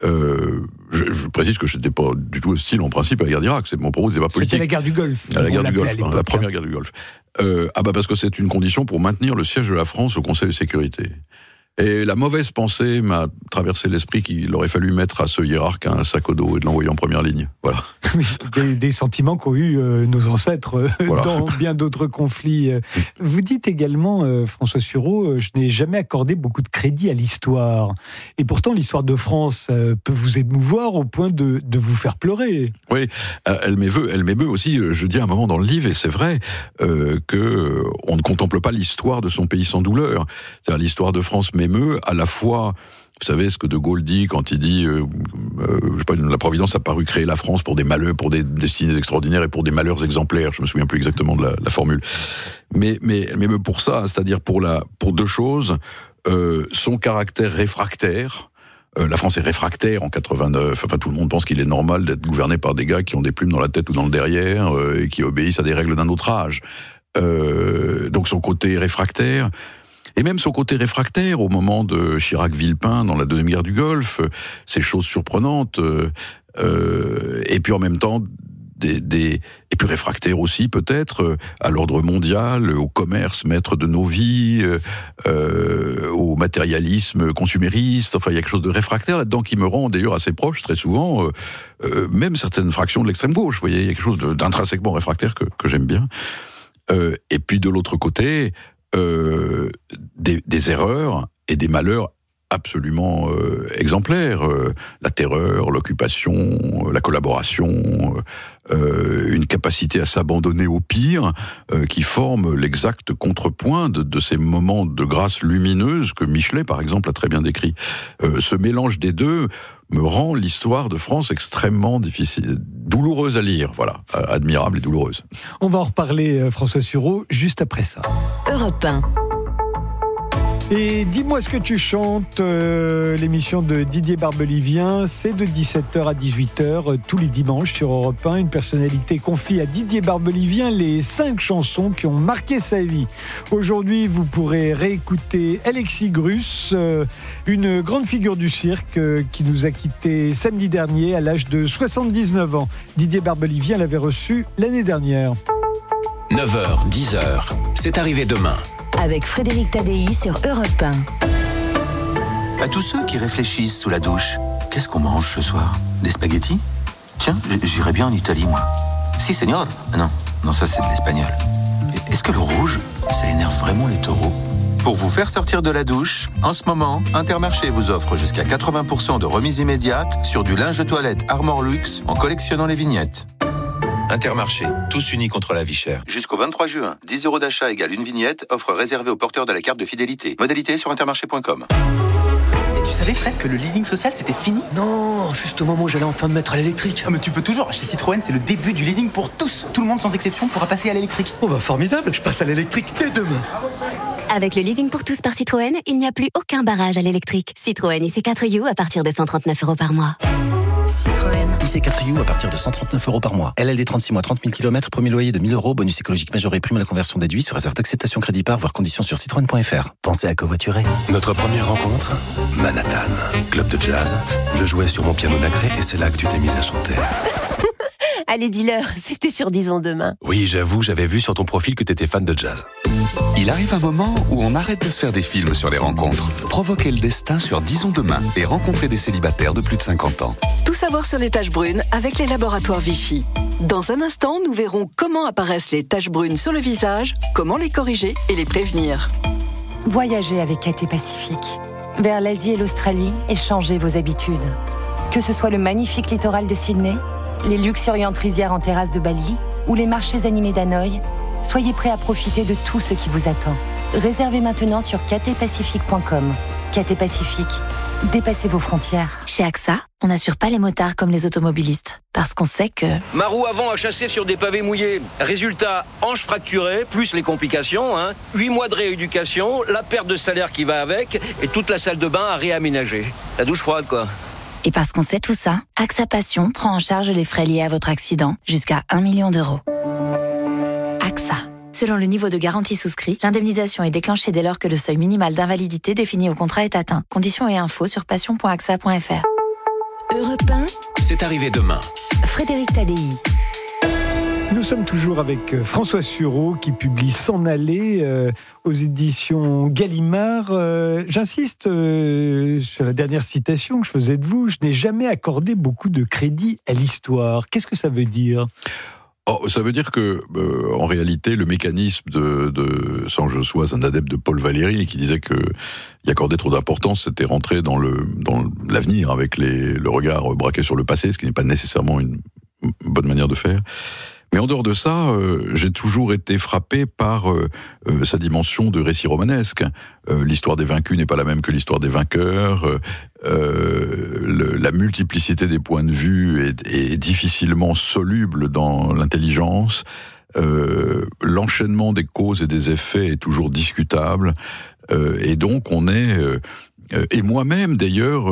Speaker 22: Je précise que je n'étais pas du tout hostile en principe à la guerre d'Irak. Mon propos n'était pas politique.
Speaker 21: C'était la guerre du Golfe.
Speaker 22: La guerre du Golfe, la première guerre du Golfe. Parce que c'est une condition pour maintenir le siège de la France au Conseil de sécurité. Et la mauvaise pensée m'a traversé l'esprit qu'il aurait fallu mettre à ce hiérarque un sac au dos et de l'envoyer en première ligne. Voilà.
Speaker 21: Des sentiments qu'ont eu nos ancêtres dans bien d'autres conflits. Vous dites également, François Sureau, je n'ai jamais accordé beaucoup de crédit à l'histoire. Et pourtant, l'histoire de France peut vous émouvoir au point de vous faire pleurer.
Speaker 22: Oui, elle m'émeut aussi, je dis à un moment dans le livre, et c'est vrai, qu'on ne contemple pas l'histoire de son pays sans douleur. C'est-à-dire, l'histoire de France m'émeut à la fois. Vous savez ce que De Gaulle dit quand il dit je sais pas, la Providence a paru créer la France pour des malheurs, pour des destinées extraordinaires et pour des malheurs exemplaires. Je me souviens plus exactement de la formule. Mais pour ça, c'est-à-dire pour deux choses, son caractère réfractaire. La France est réfractaire en 89. Enfin, tout le monde pense qu'il est normal d'être gouverné par des gars qui ont des plumes dans la tête ou dans le derrière et qui obéissent à des règles d'un autre âge. Donc son côté réfractaire. Et même son côté réfractaire au moment de Chirac-Villepin dans la deuxième guerre du Golfe, ces choses surprenantes, et puis en même temps et puis réfractaire aussi peut-être à l'ordre mondial, au commerce maître de nos vies, au matérialisme consumériste. Enfin, il y a quelque chose de réfractaire là-dedans qui me rend d'ailleurs assez proche très souvent, même certaines fractions de l'extrême gauche. Vous voyez, il y a quelque chose d'intrinsèquement réfractaire que j'aime bien. Et puis de l'autre côté, des erreurs et des malheurs absolument exemplaires. La terreur, l'occupation, la collaboration, une capacité à s'abandonner au pire, qui forment l'exact contrepoint de ces moments de grâce lumineuse que Michelet, par exemple, a très bien décrit. Ce mélange des deux me rend l'histoire de France extrêmement difficile, douloureuse à lire, voilà, admirable et douloureuse.
Speaker 21: On va en reparler, François Sureau, juste après ça.
Speaker 11: Europe 1.
Speaker 21: Et dis-moi ce que tu chantes, l'émission de Didier Barbelivien, c'est de 17h à 18h tous les dimanches sur Europe 1. Une personnalité confie à Didier Barbelivien les 5 chansons qui ont marqué sa vie. Aujourd'hui, vous pourrez réécouter Alexis Grus, une grande figure du cirque qui nous a quittés samedi dernier à l'âge de 79 ans. Didier Barbelivien l'avait reçu l'année dernière.
Speaker 6: 9h, 10h, c'est arrivé demain.
Speaker 11: Avec Frédéric Tadei sur Europe 1.
Speaker 25: À tous ceux qui réfléchissent sous la douche, qu'est-ce qu'on mange ce soir? Des spaghettis? Tiens, j'irais bien en Italie, moi. Si, señor. Non, ça c'est de l'espagnol. Est-ce que le rouge, ça énerve vraiment les taureaux? Pour vous faire sortir de la douche, en ce moment, Intermarché vous offre jusqu'à 80% de remise immédiate sur du linge de toilette Armor Luxe en collectionnant les vignettes. Intermarché, tous unis contre la vie chère. Jusqu'au 23 juin, 10 € d'achat égale une vignette, offre réservée aux porteurs de la carte de fidélité. Modalité sur intermarché.com.
Speaker 4: Et tu savais, Fred, que le leasing social c'était fini? Non, juste au moment où j'allais enfin me mettre à l'électrique. Mais tu peux toujours, chez Citroën c'est le début du leasing pour tous. Tout le monde sans exception pourra passer à l'électrique. Oh bah formidable, je passe à l'électrique dès demain.
Speaker 2: Avec le leasing pour tous par Citroën, il n'y a plus aucun barrage à l'électrique. Citroën IC4U à partir de 139 € par mois.
Speaker 5: Citroën. IC4U à partir de 139 € par mois. LLD 36 mois, 30 000 km, premier loyer de 1 000 €, bonus écologique majoré, prime à la conversion déduit sur réserve d'acceptation crédit par, voire conditions sur citroën.fr. Pensez à covoiturer.
Speaker 6: Notre première rencontre, Manhattan, club de jazz. Je jouais sur mon piano nacré et c'est là que tu t'es mise à chanter.
Speaker 13: Allez, dis-leur, c'était sur Disons Demain.
Speaker 6: Oui, j'avoue, j'avais vu sur ton profil que t'étais fan de jazz.
Speaker 15: Il arrive un moment où on arrête de se faire des films sur les rencontres. Provoquez le destin sur Disons Demain et rencontrez des célibataires de plus de 50 ans.
Speaker 26: Tout savoir sur les taches brunes avec les laboratoires Vichy. Dans un instant, nous verrons comment apparaissent les taches brunes sur le visage, comment les corriger et les prévenir.
Speaker 18: Voyagez avec KT Pacifique. Vers l'Asie et l'Australie et changez vos habitudes. Que ce soit le magnifique littoral de Sydney, les luxuriantes rizières en terrasse de Bali ou les marchés animés d'Hanoï, soyez prêts à profiter de tout ce qui vous attend. Réservez maintenant sur ktpacifique.com. KT Pacifique, dépassez vos frontières.
Speaker 7: Chez AXA, on n'assure pas les motards comme les automobilistes. Parce qu'on sait que...
Speaker 19: Ma roue avant a chassé sur des pavés mouillés. Résultat, hanche fracturée, plus les complications, 8 mois de rééducation, la perte de salaire qui va avec, et toute la salle de bain à réaménager. La douche froide, quoi.
Speaker 7: Et parce qu'on sait tout ça, AXA Passion prend en charge les frais liés à votre accident jusqu'à 1 million €. AXA. Selon le niveau de garantie souscrit, l'indemnisation est déclenchée dès lors que le seuil minimal d'invalidité défini au contrat est atteint. Conditions et infos sur passion.axa.fr.
Speaker 11: Europe 1,
Speaker 6: C'est arrivé demain.
Speaker 11: Frédéric Tadei.
Speaker 21: Nous sommes toujours avec François Sureau qui publie S'en aller aux éditions Gallimard. J'insiste sur la dernière citation que je faisais de vous. Je n'ai jamais accordé beaucoup de crédit à l'histoire. Qu'est-ce que ça veut dire ?
Speaker 22: Ça veut dire que, en réalité, le mécanisme sans que je sois un adepte de Paul Valéry, qui disait que y accorder trop d'importance, c'était rentrer dans l'avenir avec le regard braqué sur le passé, ce qui n'est pas nécessairement une bonne manière de faire. Mais en dehors de ça, j'ai toujours été frappé par sa dimension de récit romanesque. L'histoire des vaincus n'est pas la même que l'histoire des vainqueurs. La multiplicité des points de vue est difficilement soluble dans l'intelligence. L'enchaînement des causes et des effets est toujours discutable. Et donc on est... et moi-même, d'ailleurs...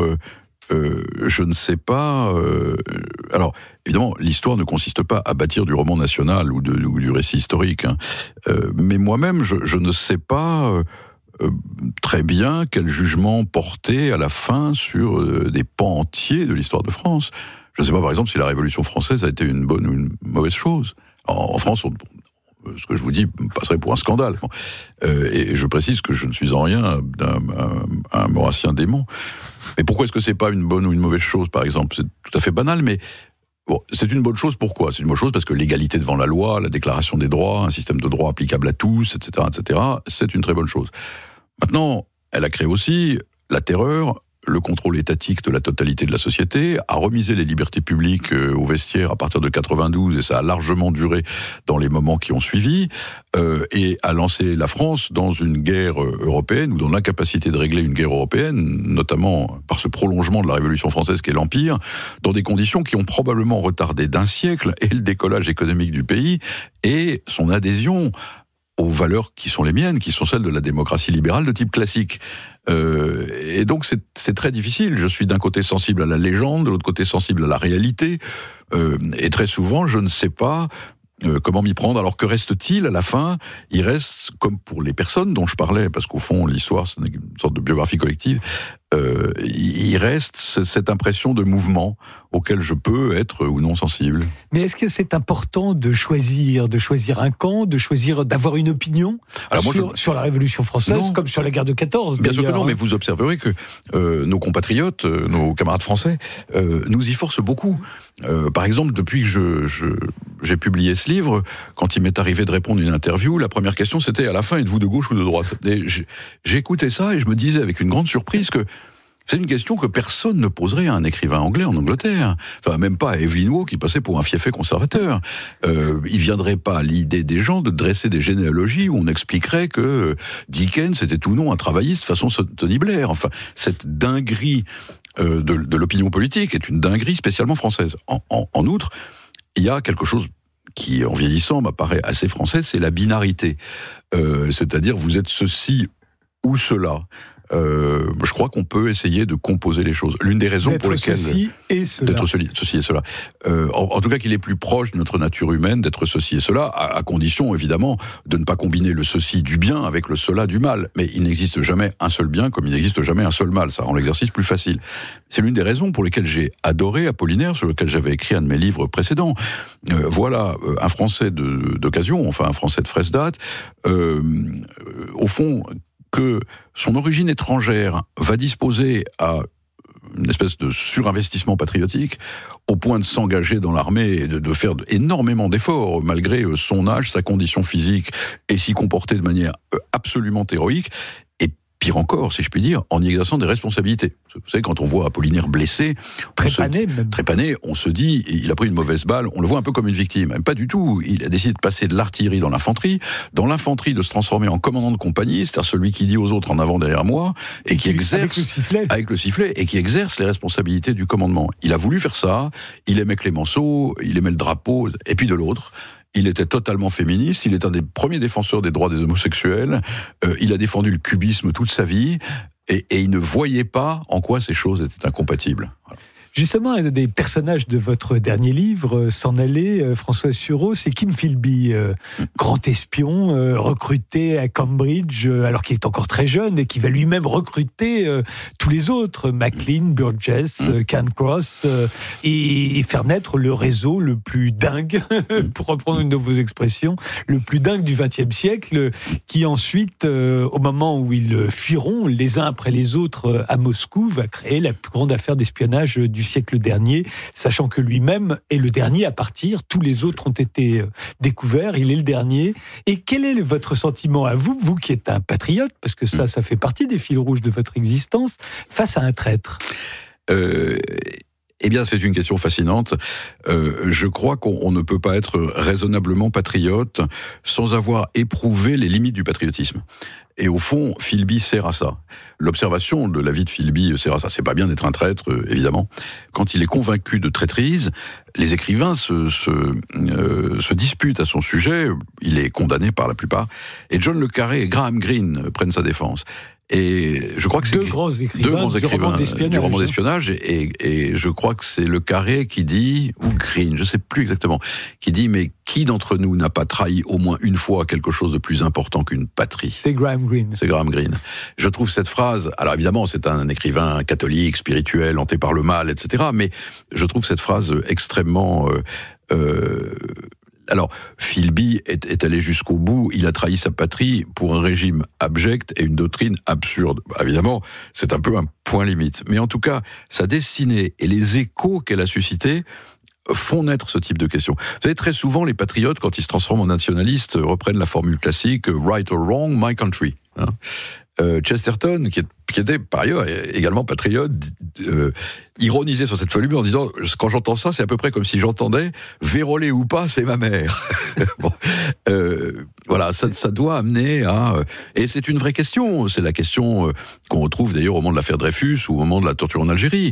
Speaker 22: je ne sais pas... alors, évidemment, l'histoire ne consiste pas à bâtir du roman national ou du récit historique. Hein. Mais moi-même, je ne sais pas très bien quel jugement porter à la fin sur des pans entiers de l'histoire de France. Je ne sais pas, par exemple, si la Révolution française a été une bonne ou une mauvaise chose. En France, ce que je vous dis passerait pour un scandale. Et je précise que je ne suis en rien un maurassien démon. Mais pourquoi est-ce que c'est pas une bonne ou une mauvaise chose, par exemple ? C'est tout à fait banal, mais bon, c'est une bonne chose. Pourquoi ? C'est une bonne chose parce que l'égalité devant la loi, la déclaration des droits, un système de droit applicable à tous, etc., c'est une très bonne chose. Maintenant, elle a créé aussi la terreur, le contrôle étatique de la totalité de la société, a remisé les libertés publiques au vestiaire à partir de 92, et ça a largement duré dans les moments qui ont suivi, et a lancé la France dans une guerre européenne, ou dans l'incapacité de régler une guerre européenne, notamment par ce prolongement de la Révolution française qu'est l'Empire, dans des conditions qui ont probablement retardé d'un siècle et le décollage économique du pays, et son adhésion aux valeurs qui sont les miennes, qui sont celles de la démocratie libérale de type classique. Et donc c'est très difficile. Je suis d'un côté sensible à la légende, de l'autre côté sensible à la réalité, et très souvent je ne sais pas comment m'y prendre. Alors que reste-t-il à la fin ? Il reste, comme pour les personnes dont je parlais, parce qu'au fond l'histoire c'est une sorte de biographie collective, il reste cette impression de mouvement auquel je peux être ou non sensible.
Speaker 21: Mais est-ce que c'est important de choisir un camp, d'avoir une opinion sur la Révolution française, non, comme sur la guerre de 14 ?
Speaker 22: Bien sûr que non, mais vous observerez que nos compatriotes, nos camarades français, nous y forcent beaucoup. Par exemple, depuis que j'ai publié ce livre, quand il m'est arrivé de répondre à une interview, la première question c'était à la fin, êtes-vous de gauche ou de droite ? Et j'ai écouté ça et je me disais avec une grande surprise que c'est une question que personne ne poserait à un écrivain anglais en Angleterre. Enfin, même pas à Evelyn Waugh, qui passait pour un fiefé conservateur. Il viendrait pas à l'idée des gens de dresser des généalogies où on expliquerait que Dickens était ou non un travailliste façon Tony Blair. Enfin, cette dinguerie de l'opinion politique est une dinguerie spécialement française. En outre, il y a quelque chose qui, en vieillissant, m'apparaît assez français, c'est la binarité. C'est-à-dire, vous êtes ceci ou cela. Je crois qu'on peut essayer de composer les choses. L'une des raisons pour lesquelles... D'être ceci et cela. En tout cas, qu'il est plus proche de notre nature humaine d'être ceci et cela, à condition, évidemment, de ne pas combiner le ceci du bien avec le cela du mal. Mais il n'existe jamais un seul bien comme il n'existe jamais un seul mal. Ça rend l'exercice plus facile. C'est l'une des raisons pour lesquelles j'ai adoré Apollinaire, sur lequel j'avais écrit un de mes livres précédents. Voilà, un Français d'occasion, enfin un Français de fraîche date, au fond... que son origine étrangère va disposer à une espèce de surinvestissement patriotique au point de s'engager dans l'armée et de faire énormément d'efforts malgré son âge, sa condition physique, et s'y comporter de manière absolument héroïque. Et pire encore, si je puis dire, en y exerçant des responsabilités. Vous savez, quand on voit Apollinaire blessé, trépané, on se dit, il a pris une mauvaise balle, on le voit un peu comme une victime. Mais pas du tout. Il a décidé de passer de l'artillerie dans l'infanterie de se transformer en commandant de compagnie, c'est-à-dire celui qui dit aux autres en avant, derrière moi, et qui exerce... Avec le sifflet, et qui exerce les responsabilités du commandement. Il a voulu faire ça, il aimait Clémenceau, il aimait le drapeau, et puis de l'autre... Il était totalement féministe, il est un des premiers défenseurs des droits des homosexuels, il a défendu le cubisme toute sa vie, et il ne voyait pas en quoi ces choses étaient incompatibles. Voilà.
Speaker 21: Justement, un des personnages de votre dernier livre, S'en aller, François Sureau, c'est Kim Philby, grand espion, recruté à Cambridge, alors qu'il est encore très jeune, et qui va lui-même recruter tous les autres, Maclean, Burgess, Cairncross, et faire naître le réseau le plus dingue, pour reprendre une de vos expressions, le plus dingue du XXe siècle, qui ensuite, au moment où ils fuiront les uns après les autres à Moscou, va créer la plus grande affaire d'espionnage du siècle dernier, sachant que lui-même est le dernier à partir. Tous les autres ont été découverts, il est le dernier. Et quel est votre sentiment à vous, vous qui êtes un patriote, parce que ça fait partie des fils rouges de votre existence, face à un traître?
Speaker 22: Eh bien, c'est une question fascinante. Je crois qu'on ne peut pas être raisonnablement patriote sans avoir éprouvé les limites du patriotisme. Et au fond, Philby sert à ça. L'observation de la vie de Philby sert à ça. C'est pas bien d'être un traître, évidemment. Quand il est convaincu de traîtrise, les écrivains se disputent à son sujet. Il est condamné par la plupart. Et John le Carré et Graham Greene prennent sa défense. Et je crois que c'est
Speaker 21: deux grands écrivains
Speaker 22: du roman d'espionnage, et je crois que c'est le Carré qui dit, ou Greene, je sais plus exactement, qui dit, mais qui d'entre nous n'a pas trahi au moins une fois quelque chose de plus important qu'une patrie?
Speaker 21: C'est Graham Greene.
Speaker 22: C'est Graham Greene. Je trouve cette phrase, alors évidemment c'est un écrivain catholique, spirituel, hanté par le mal, etc., mais je trouve cette phrase extrêmement... Alors, Philby est allé jusqu'au bout, il a trahi sa patrie pour un régime abject et une doctrine absurde. Évidemment, c'est un peu un point limite. Mais en tout cas, sa destinée et les échos qu'elle a suscités font naître ce type de questions. Vous savez, très souvent, les patriotes, quand ils se transforment en nationalistes, reprennent la formule classique « right or wrong, my country ». Chesterton, qui était par ailleurs également patriote, ironisait sur cette formule en disant « quand j'entends ça, c'est à peu près comme si j'entendais « vérolé ou pas, c'est ma mère ». Bon, voilà, ça doit amener à... Et c'est une vraie question, c'est la question qu'on retrouve d'ailleurs au moment de l'affaire Dreyfus ou au moment de la torture en Algérie.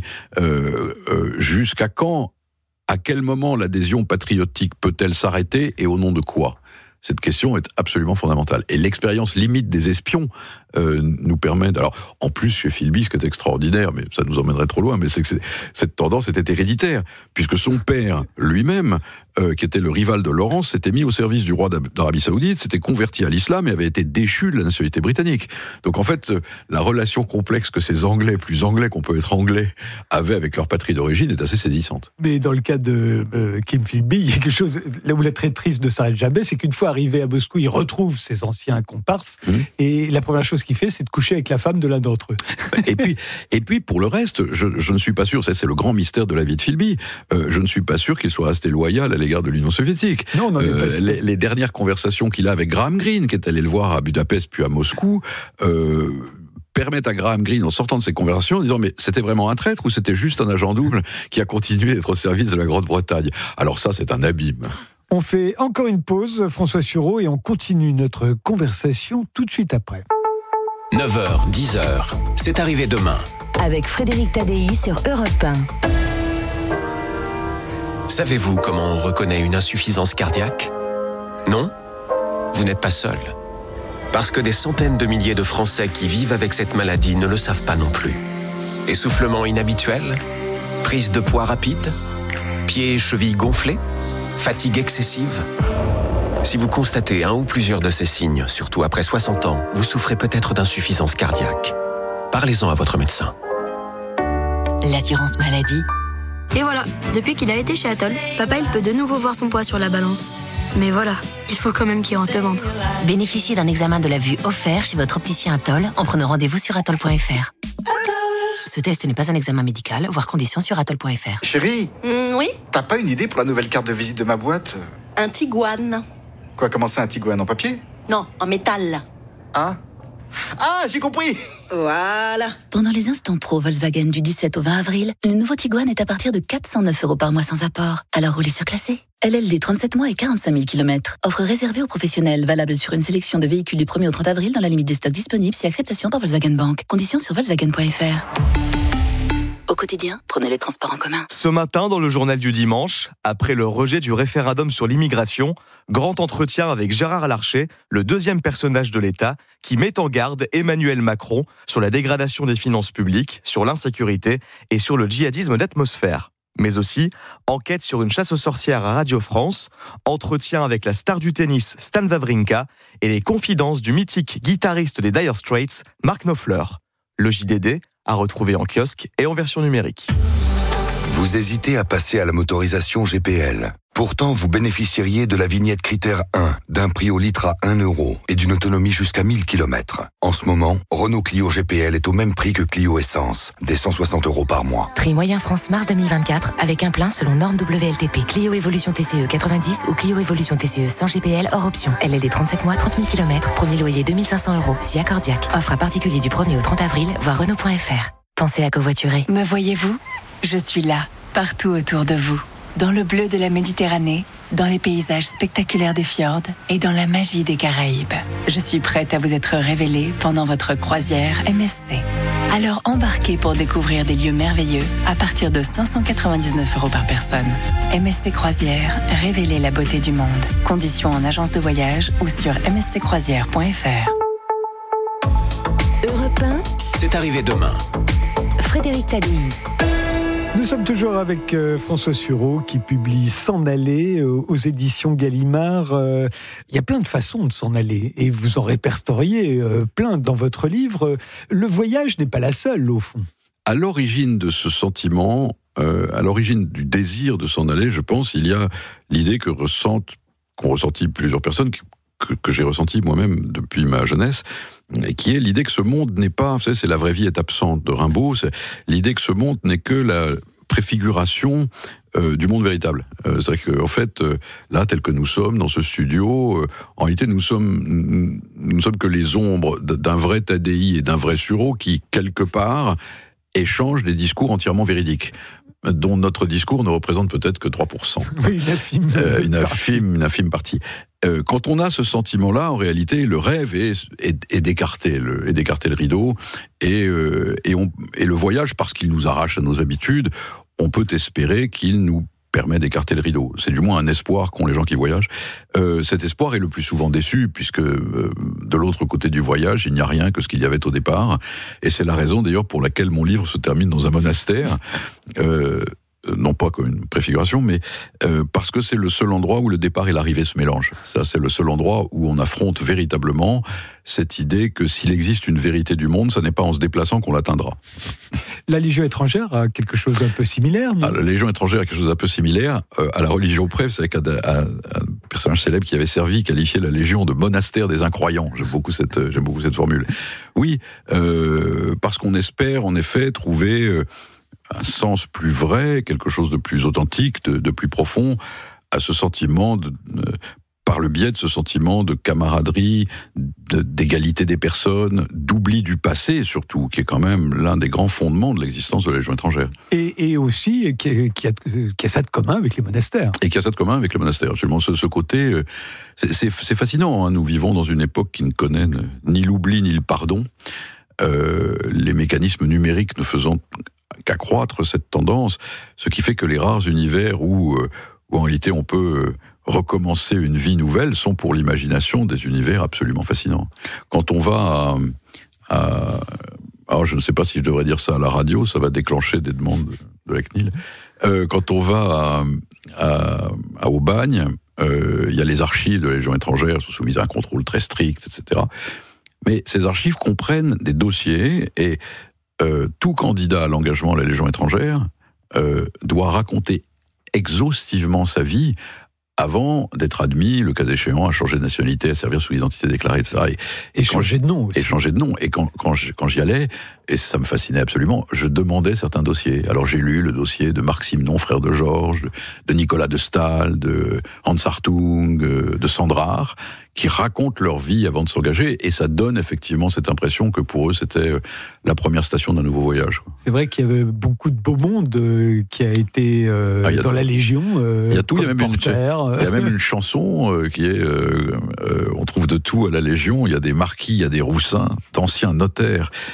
Speaker 22: Jusqu'à quand, à quel moment l'adhésion patriotique peut-elle s'arrêter et au nom de quoi ? Cette question est absolument fondamentale. Et l'expérience limite des espions nous permet... Alors, en plus, chez Philby, ce qui est extraordinaire, mais ça nous emmènerait trop loin, mais c'est que cette tendance était héréditaire, puisque son père lui-même, qui était le rival de Laurence, s'était mis au service du roi d'Arabie Saoudite, s'était converti à l'islam et avait été déchu de la nationalité britannique. Donc en fait, la relation complexe que ces Anglais, plus anglais qu'on peut être anglais, avaient avec leur patrie d'origine est assez saisissante.
Speaker 21: Mais dans le cas de Kim Philby, il y a quelque chose, là où la traîtrise ne s'arrête jamais, c'est qu'une fois arrivé à Moscou, il retrouve ses anciens comparses, et la première chose qu'il fait, c'est de coucher avec la femme de l'un d'entre eux.
Speaker 22: Et puis, pour le reste, je ne suis pas sûr, c'est le grand mystère de la vie de Philby, je ne suis pas sûr qu'il soit resté loyal à l'égard de l'Union soviétique.
Speaker 21: Non,
Speaker 22: les dernières conversations qu'il a avec Graham Greene, qui est allé le voir à Budapest puis à Moscou, permettent à Graham Greene, en sortant de ces conversations, en disant mais c'était vraiment un traître ou c'était juste un agent double qui a continué d'être au service de la Grande-Bretagne? Alors ça, c'est un abîme.
Speaker 21: On fait encore une pause, François Sureau, et on continue notre conversation tout de suite après.
Speaker 6: 9h, 10h, c'est arrivé demain.
Speaker 7: Avec Frédéric Tadei sur Europe 1.
Speaker 6: Savez-vous comment on reconnaît une insuffisance cardiaque? Non? Vous n'êtes pas seul. Parce que des centaines de milliers de Français qui vivent avec cette maladie ne le savent pas non plus. Essoufflement inhabituel? Prise de poids rapide? Pieds et chevilles gonflés? Fatigue excessive? Si vous constatez un ou plusieurs de ces signes, surtout après 60 ans, vous souffrez peut-être d'insuffisance cardiaque. Parlez-en à votre médecin.
Speaker 7: L'assurance maladie.
Speaker 1: Et voilà, depuis qu'il a été chez Atoll, papa il peut de nouveau voir son poids sur la balance. Mais voilà, il faut quand même qu'il rentre le ventre.
Speaker 7: Bénéficiez d'un examen de la vue offert chez votre opticien Atoll en prenant rendez-vous sur atoll.fr. Ce test n'est pas un examen médical, voire conditions sur atoll.fr.
Speaker 3: Chérie,
Speaker 16: oui?
Speaker 3: T'as pas une idée pour la nouvelle carte de visite de ma boîte?
Speaker 16: Un Tiguan.
Speaker 3: Quoi, comment ça, un Tiguan en papier?
Speaker 16: Non, en métal.
Speaker 3: Ah, j'ai compris!
Speaker 16: Voilà.
Speaker 2: Pendant les instants pro Volkswagen du 17 au 20 avril, le nouveau Tiguan est à partir de 409 € par mois sans apport. Alors roulez surclassé. LLD 37 mois et 45 000 km. Offre réservée aux professionnels, valable sur une sélection de véhicules du 1er au 30 avril dans la limite des stocks disponibles si acceptation par Volkswagen Bank. Conditions sur Volkswagen.fr. Au quotidien, prenez les transports en commun.
Speaker 12: Ce matin, dans le journal du dimanche, après le rejet du référendum sur l'immigration, grand entretien avec Gérard Larcher, le deuxième personnage de l'État, qui met en garde Emmanuel Macron sur la dégradation des finances publiques, sur l'insécurité et sur le djihadisme d'atmosphère. Mais aussi, enquête sur une chasse aux sorcières à Radio France, entretien avec la star du tennis Stan Wawrinka et les confidences du mythique guitariste des Dire Straits, Mark Knopfler. Le JDD, à retrouver en kiosque et en version numérique.
Speaker 14: Vous hésitez à passer à la motorisation GPL. Pourtant, vous bénéficieriez de la vignette critère 1, d'un prix au litre à 1 € et d'une autonomie jusqu'à 1000 km. En ce moment, Renault Clio GPL est au même prix que Clio Essence, des 160 € par mois.
Speaker 17: Prix moyen France mars 2024 avec un plein selon norme WLTP. Clio Evolution TCE 90 ou Clio Evolution TCE sans GPL hors option. LLD 37 mois, 30 000 km, premier loyer 2500 €, si accordiaque. Offre à particulier du 1er au 30 avril, voir Renault.fr. Pensez à covoiturer.
Speaker 20: Me voyez-vous ? Je suis là, partout autour de vous. Dans le bleu de la Méditerranée, dans les paysages spectaculaires des fjords et dans la magie des Caraïbes. Je suis prête à vous être révélée pendant votre croisière MSC. Alors embarquez pour découvrir des lieux merveilleux à partir de 599 € par personne. MSC Croisière, révélez la beauté du monde. Conditions en agence de voyage ou sur msccroisière.fr.
Speaker 11: Europe 1,
Speaker 6: C'est arrivé demain.
Speaker 11: Frédéric Tadei.
Speaker 21: Nous sommes toujours avec François Sureau qui publie S'en aller aux éditions Gallimard. Il y a plein de façons de s'en aller et vous en répertoriez plein dans votre livre. Le voyage n'est pas la seule au fond.
Speaker 22: À l'origine de ce sentiment, à l'origine du désir de s'en aller, je pense, il y a l'idée qu'ont ressenti plusieurs personnes, que j'ai ressenti moi-même depuis ma jeunesse, qui est l'idée que ce monde n'est pas, vous savez, c'est La vraie vie est absente de Rimbaud, c'est l'idée que ce monde n'est que la préfiguration du monde véritable. C'est-à-dire qu'en fait, là, tel que nous sommes dans ce studio, en réalité, nous sommes que les ombres d'un vrai Tadei et d'un vrai Sureau qui, quelque part, échangent des discours entièrement véridiques, dont notre discours ne représente peut-être que 3%.
Speaker 21: Oui,
Speaker 22: une infime partie. Quand on a ce sentiment-là, en réalité, le rêve est d'écarter le rideau, et le voyage, parce qu'il nous arrache à nos habitudes, on peut espérer qu'il nous permet d'écarter le rideau. C'est du moins un espoir qu'ont les gens qui voyagent. Cet espoir est le plus souvent déçu, puisque de l'autre côté du voyage, il n'y a rien que ce qu'il y avait au départ. Et c'est la raison d'ailleurs pour laquelle mon livre se termine dans un monastère. Non pas comme une préfiguration, mais parce que c'est le seul endroit où le départ et l'arrivée se mélangent. Ça, c'est le seul endroit où on affronte véritablement cette idée que s'il existe une vérité du monde, ça n'est pas en se déplaçant qu'on l'atteindra.
Speaker 21: La Légion étrangère a quelque chose d'un peu similaire, non ?
Speaker 22: La Légion étrangère a quelque chose d'un peu similaire. À la religion près, c'est qu'un personnage célèbre qui avait servi qualifiait la Légion de monastère des incroyants. J'aime beaucoup cette formule. Oui, parce qu'on espère en effet trouver un sens plus vrai, quelque chose de plus authentique, de plus profond, à ce sentiment, par le biais de ce sentiment de camaraderie, d'égalité des personnes, d'oubli du passé surtout, qui est quand même l'un des grands fondements de l'existence de la Légion étrangère.
Speaker 21: Et aussi qui a ça de commun avec les monastères.
Speaker 22: Et qui a ça de commun avec les monastères, absolument. Ce côté, c'est fascinant, hein. Nous vivons dans une époque qui ne connaît ni l'oubli ni le pardon. Les mécanismes numériques ne faisant qu'accroître cette tendance, ce qui fait que les rares univers où en réalité on peut recommencer une vie nouvelle sont pour l'imagination des univers absolument fascinants. Quand on va alors je ne sais pas si je devrais dire ça à la radio, ça va déclencher des demandes de la CNIL. Quand on va à Aubagne, il y a les archives de la Légion étrangère, sont soumises à un contrôle très strict, etc. Mais ces archives comprennent des dossiers et tout candidat à l'engagement à la Légion étrangère doit raconter exhaustivement sa vie avant d'être admis, le cas échéant, à changer de nationalité, à servir sous l'identité déclarée, etc.
Speaker 21: Et changer de nom aussi.
Speaker 22: Et changer de nom. Et quand j'y allais, et ça me fascinait absolument, je demandais certains dossiers. Alors j'ai lu le dossier de Marc Simenon, frère de Georges, de Nicolas de Staël, de Hans Hartung, de Sandrard, qui racontent leur vie avant de s'engager, et ça donne effectivement cette impression que pour eux, c'était la première station d'un nouveau voyage.
Speaker 21: C'est vrai qu'il y avait beaucoup de beau monde qui a été dans la Légion.
Speaker 22: Il y a tout, il y a même une chanson qui est on trouve de tout à la Légion, il y a des marquis, il y a des roussins, d'anciens notaires,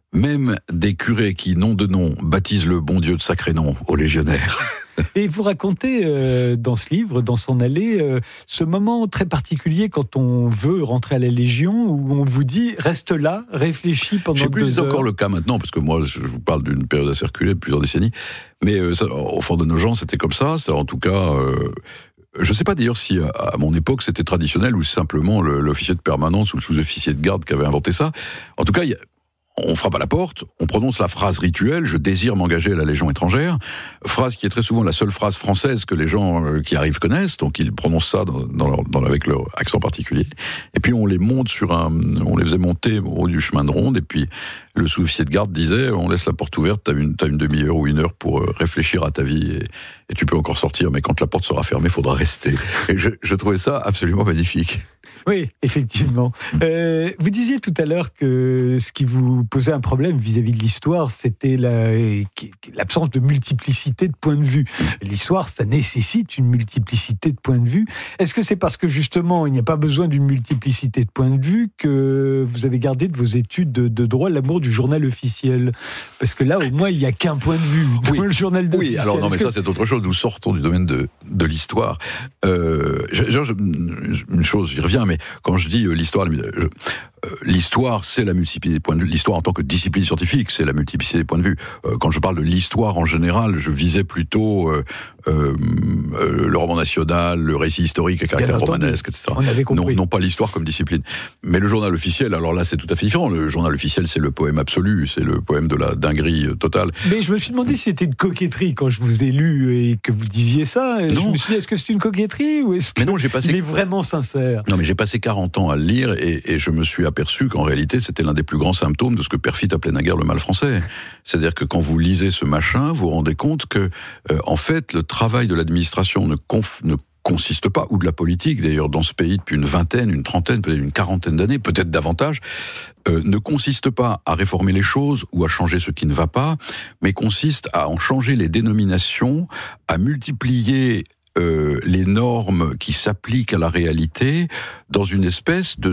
Speaker 22: même des curés qui, nom de nom, baptisent le bon Dieu de sacré nom aux légionnaires.
Speaker 21: Et vous racontez dans ce livre, dans S'en aller, ce moment très particulier quand on veut rentrer à la Légion, où on vous dit, reste là, réfléchis pendant 2 heures.
Speaker 22: Je sais plus si c'est encore le cas maintenant, parce que moi, je vous parle d'une période à circuler, plusieurs décennies, mais ça, au fond de nos gens, c'était comme ça, en tout cas... Je ne sais pas d'ailleurs si à mon époque c'était traditionnel ou simplement l'officier de permanence ou le sous-officier de garde qui avait inventé ça. En tout cas, on frappe à la porte, on prononce la phrase rituelle « Je désire m'engager à la Légion étrangère », phrase qui est très souvent la seule phrase française que les gens qui arrivent connaissent, donc ils prononcent ça avec leur accent particulier. Et puis on les faisait monter au haut du chemin de ronde, et puis le sous-officier de garde disait « On laisse la porte ouverte, t'as une demi-heure ou 1 heure pour réfléchir à ta vie, et tu peux encore sortir, mais quand la porte sera fermée, il faudra rester. » Et je trouvais ça absolument magnifique.
Speaker 21: Oui, effectivement. Vous disiez tout à l'heure que ce qui vous posait un problème vis-à-vis de l'histoire, c'était l'absence de multiplicité de points de vue. L'histoire, ça nécessite une multiplicité de points de vue. Est-ce que c'est parce que justement, il n'y a pas besoin d'une multiplicité de points de vue que vous avez gardé de vos études de droit l'amour du journal officiel? Parce que là, au moins, il n'y a qu'un point de vue dans le journal officiel.
Speaker 22: Oui, alors non, mais ça, c'est autre chose. Nous sortons du domaine de l'histoire. Une chose, j'y reviens, mais quand je dis l'histoire, c'est la multiplicité des points de vue. L'histoire en tant que discipline scientifique, c'est la multiplicité des points de vue. Quand je parle de l'histoire en général, je visais plutôt le roman national, le récit historique à caractère romanesque, etc.
Speaker 21: On avait compris.
Speaker 22: Non pas l'histoire comme discipline. Mais le journal officiel, alors là, c'est tout à fait différent. Le journal officiel, c'est le poème absolu, c'est le poème de la dinguerie totale.
Speaker 21: Mais je me suis demandé si c'était une coquetterie quand je vous ai lu et que vous disiez ça. Non. Je me suis dit, est-ce que c'est une coquetterie ou est-ce qu'il est vraiment sincère?
Speaker 22: Non, mais j'ai passé 40 ans à le lire et je me suis aperçu qu'en réalité, c'était l'un des plus grands symptômes de ce que Perfit appelait naguère le mal français. C'est-à-dire que quand vous lisez ce machin, vous vous rendez compte que, en fait, le travail de l'administration ne consiste pas, ou de la politique d'ailleurs, dans ce pays depuis une vingtaine, une trentaine, peut-être une quarantaine d'années, peut-être davantage, ne consiste pas à réformer les choses ou à changer ce qui ne va pas, mais consiste à en changer les dénominations, à multiplier les normes qui s'appliquent à la réalité dans une espèce de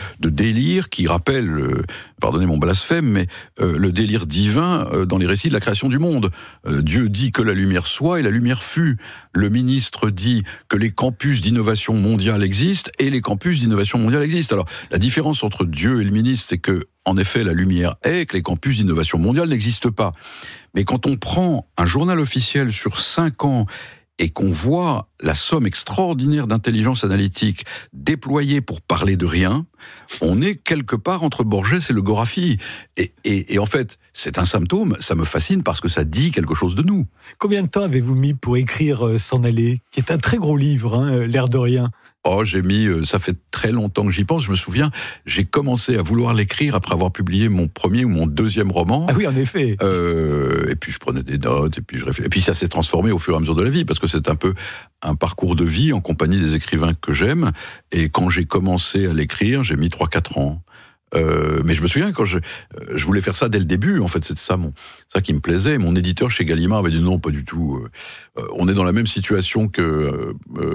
Speaker 22: délire qui rappelle, pardonnez mon blasphème, mais le délire divin dans les récits de la création du monde. Dieu dit que la lumière soit et la lumière fut. Le ministre dit que les campus d'innovation mondiale existent et les campus d'innovation mondiale existent. Alors, la différence entre Dieu et le ministre, c'est que, en effet, la lumière est, que les campus d'innovation mondiale n'existent pas. Mais quand on prend un journal officiel sur 5 ans et qu'on voit la somme extraordinaire d'intelligence analytique déployée pour parler de rien, on est quelque part entre Borges et le Gorafi. Et en fait, c'est un symptôme, ça me fascine parce que ça dit quelque chose de nous.
Speaker 21: Combien de temps avez-vous mis pour écrire S'en aller, qui est un très gros livre, l'air de rien?
Speaker 22: Oh, j'ai mis, ça fait très longtemps que j'y pense, je me souviens, j'ai commencé à vouloir l'écrire après avoir publié mon premier ou mon deuxième roman.
Speaker 21: Ah oui, en effet.
Speaker 22: Et puis je prenais des notes, et puis je réfléchissais. Et puis ça s'est transformé au fur et à mesure de la vie, parce que c'est un peu un parcours de vie en compagnie des écrivains que j'aime. Et quand j'ai commencé à l'écrire, j'ai mis 3-4 ans. Mais je me souviens quand je voulais faire ça dès le début, en fait, c'est ça qui me plaisait. Mon éditeur chez Gallimard avait dit non, pas du tout. On est dans la même situation que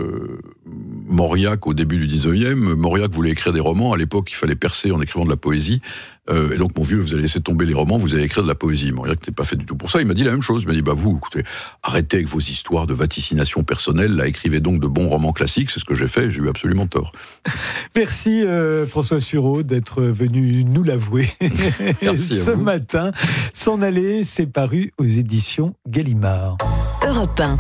Speaker 22: Mauriac au début du 19e. Mauriac voulait écrire des romans. À l'époque, il fallait percer en écrivant de la poésie. Et donc, mon vieux, vous allez laisser tomber les romans, vous allez écrire de la poésie. Mauriac n'était pas fait du tout pour ça. Il m'a dit la même chose. Il m'a dit, vous, écoutez, arrêtez avec vos histoires de vaticination personnelle. Là, écrivez donc de bons romans classiques. C'est ce que j'ai fait. J'ai eu absolument tort.
Speaker 21: Merci, François Sureau, d'être venu nous l'avouer.
Speaker 22: Merci
Speaker 21: ce matin. S'en aller, c'est paru aux éditions Gallimard.
Speaker 11: Europe 1.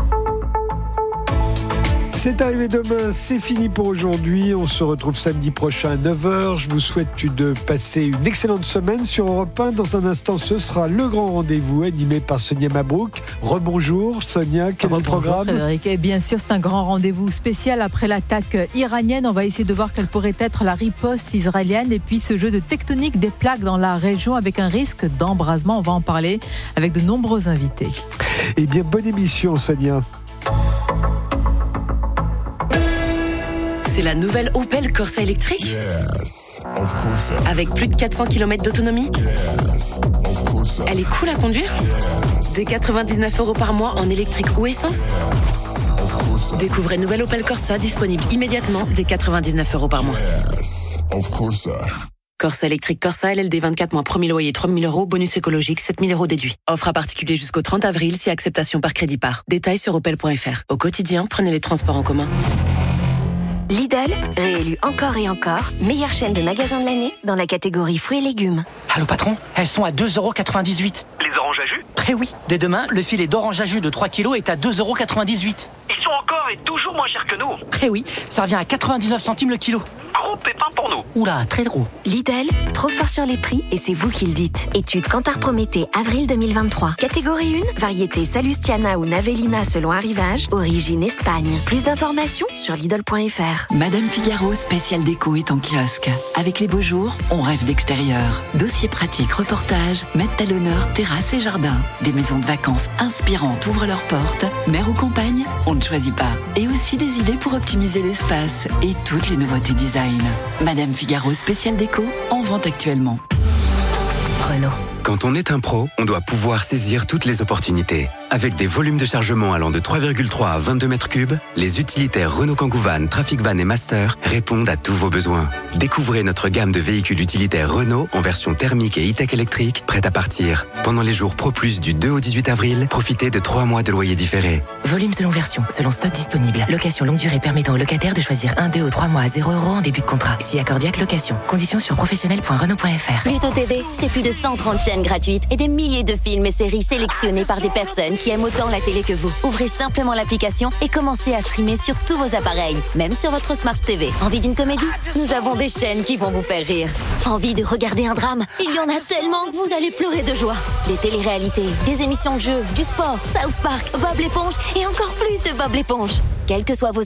Speaker 21: C'est arrivé demain, c'est fini pour aujourd'hui. On se retrouve samedi prochain à 9h. Je vous souhaite de passer une excellente semaine sur Europe 1. Dans un instant, ce sera le grand rendez-vous animé par Sonia Mabrouk. Rebonjour Sonia, quel est le programme?
Speaker 8: Frédéric, et bien sûr, c'est un grand rendez-vous spécial après l'attaque iranienne. On va essayer de voir quelle pourrait être la riposte israélienne et puis ce jeu de tectonique des plaques dans la région avec un risque d'embrasement. On va en parler avec de nombreux invités.
Speaker 21: Eh bien, bonne émission Sonia.
Speaker 16: C'est la nouvelle Opel Corsa électrique avec plus de 400 km d'autonomie. Elle est cool à conduire. Dès 99 € par mois en électrique ou essence. Découvrez nouvelle Opel Corsa disponible immédiatement dès 99 € par mois. Corsa électrique Corsa LLD 24 mois, premier loyer 3 000 €, bonus écologique 7 000 € déduit. Offre à particulier jusqu'au 30 avril si acceptation par crédit par. Détails sur opel.fr. Au quotidien, prenez les transports en commun.
Speaker 4: Lidl, réélu encore et encore, meilleure chaîne de magasins de l'année dans la catégorie fruits et légumes.
Speaker 9: Allô patron, elles sont à 2,98 €.
Speaker 10: Les oranges à jus ?
Speaker 9: Très oui. Dès demain, le filet d'orange à jus de 3 kg est à 2,98 €.
Speaker 10: Ils sont encore et toujours moins chers que nous.
Speaker 9: Très oui, ça revient à 99 centimes le kilo.
Speaker 10: Gros pépin pour nous.
Speaker 9: Oula, très drôle.
Speaker 4: Lidl, trop fort sur les prix et c'est vous qui le dites. Étude Kantar Prométhée, avril 2023. Catégorie 1, variété Salustiana ou Navelina selon arrivage, origine Espagne. Plus d'informations sur Lidl.fr.
Speaker 23: Madame Figaro spécial déco est en kiosque. Avec les beaux jours, on rêve d'extérieur. Dossiers pratiques, reportages, mettent à l'honneur terrasse et jardin. Des maisons de vacances inspirantes ouvrent leurs portes. Mer ou campagne, on ne choisit pas. Et aussi des idées pour optimiser l'espace et toutes les nouveautés design. Madame Figaro spécial déco, en vente actuellement.
Speaker 24: Renault. Quand on est un pro, on doit pouvoir saisir toutes les opportunités. Avec des volumes de chargement allant de 3,3 à 22 mètres cubes, les utilitaires Renault Kangoo Van, Trafic Van et Master répondent à tous vos besoins. Découvrez notre gamme de véhicules utilitaires Renault en version thermique et e-tech électrique, prête à partir. Pendant les jours Pro Plus du 2 au 18 avril, profitez de 3 mois de loyer différé.
Speaker 17: Volume selon version, selon stock disponible. Location longue durée permettant aux locataires de choisir 1, 2 ou 3 mois à 0 € en début de contrat. Si accordiaque location. Conditions sur professionnel.renault.fr.
Speaker 4: Pluto TV, c'est plus de 130 chaînes gratuites et des milliers de films et séries sélectionnés par des personnes qui aiment autant la télé que vous. Ouvrez simplement l'application et commencez à streamer sur tous vos appareils, même sur votre Smart TV. Envie d'une comédie ? Nous avons des chaînes qui vont vous faire rire. Envie de regarder un drame ? Il y en a tellement que vous allez pleurer de joie. Des téléréalités, des émissions de jeux, du sport, South Park, Bob l'éponge et encore plus de Bob l'éponge. Quels que soient vos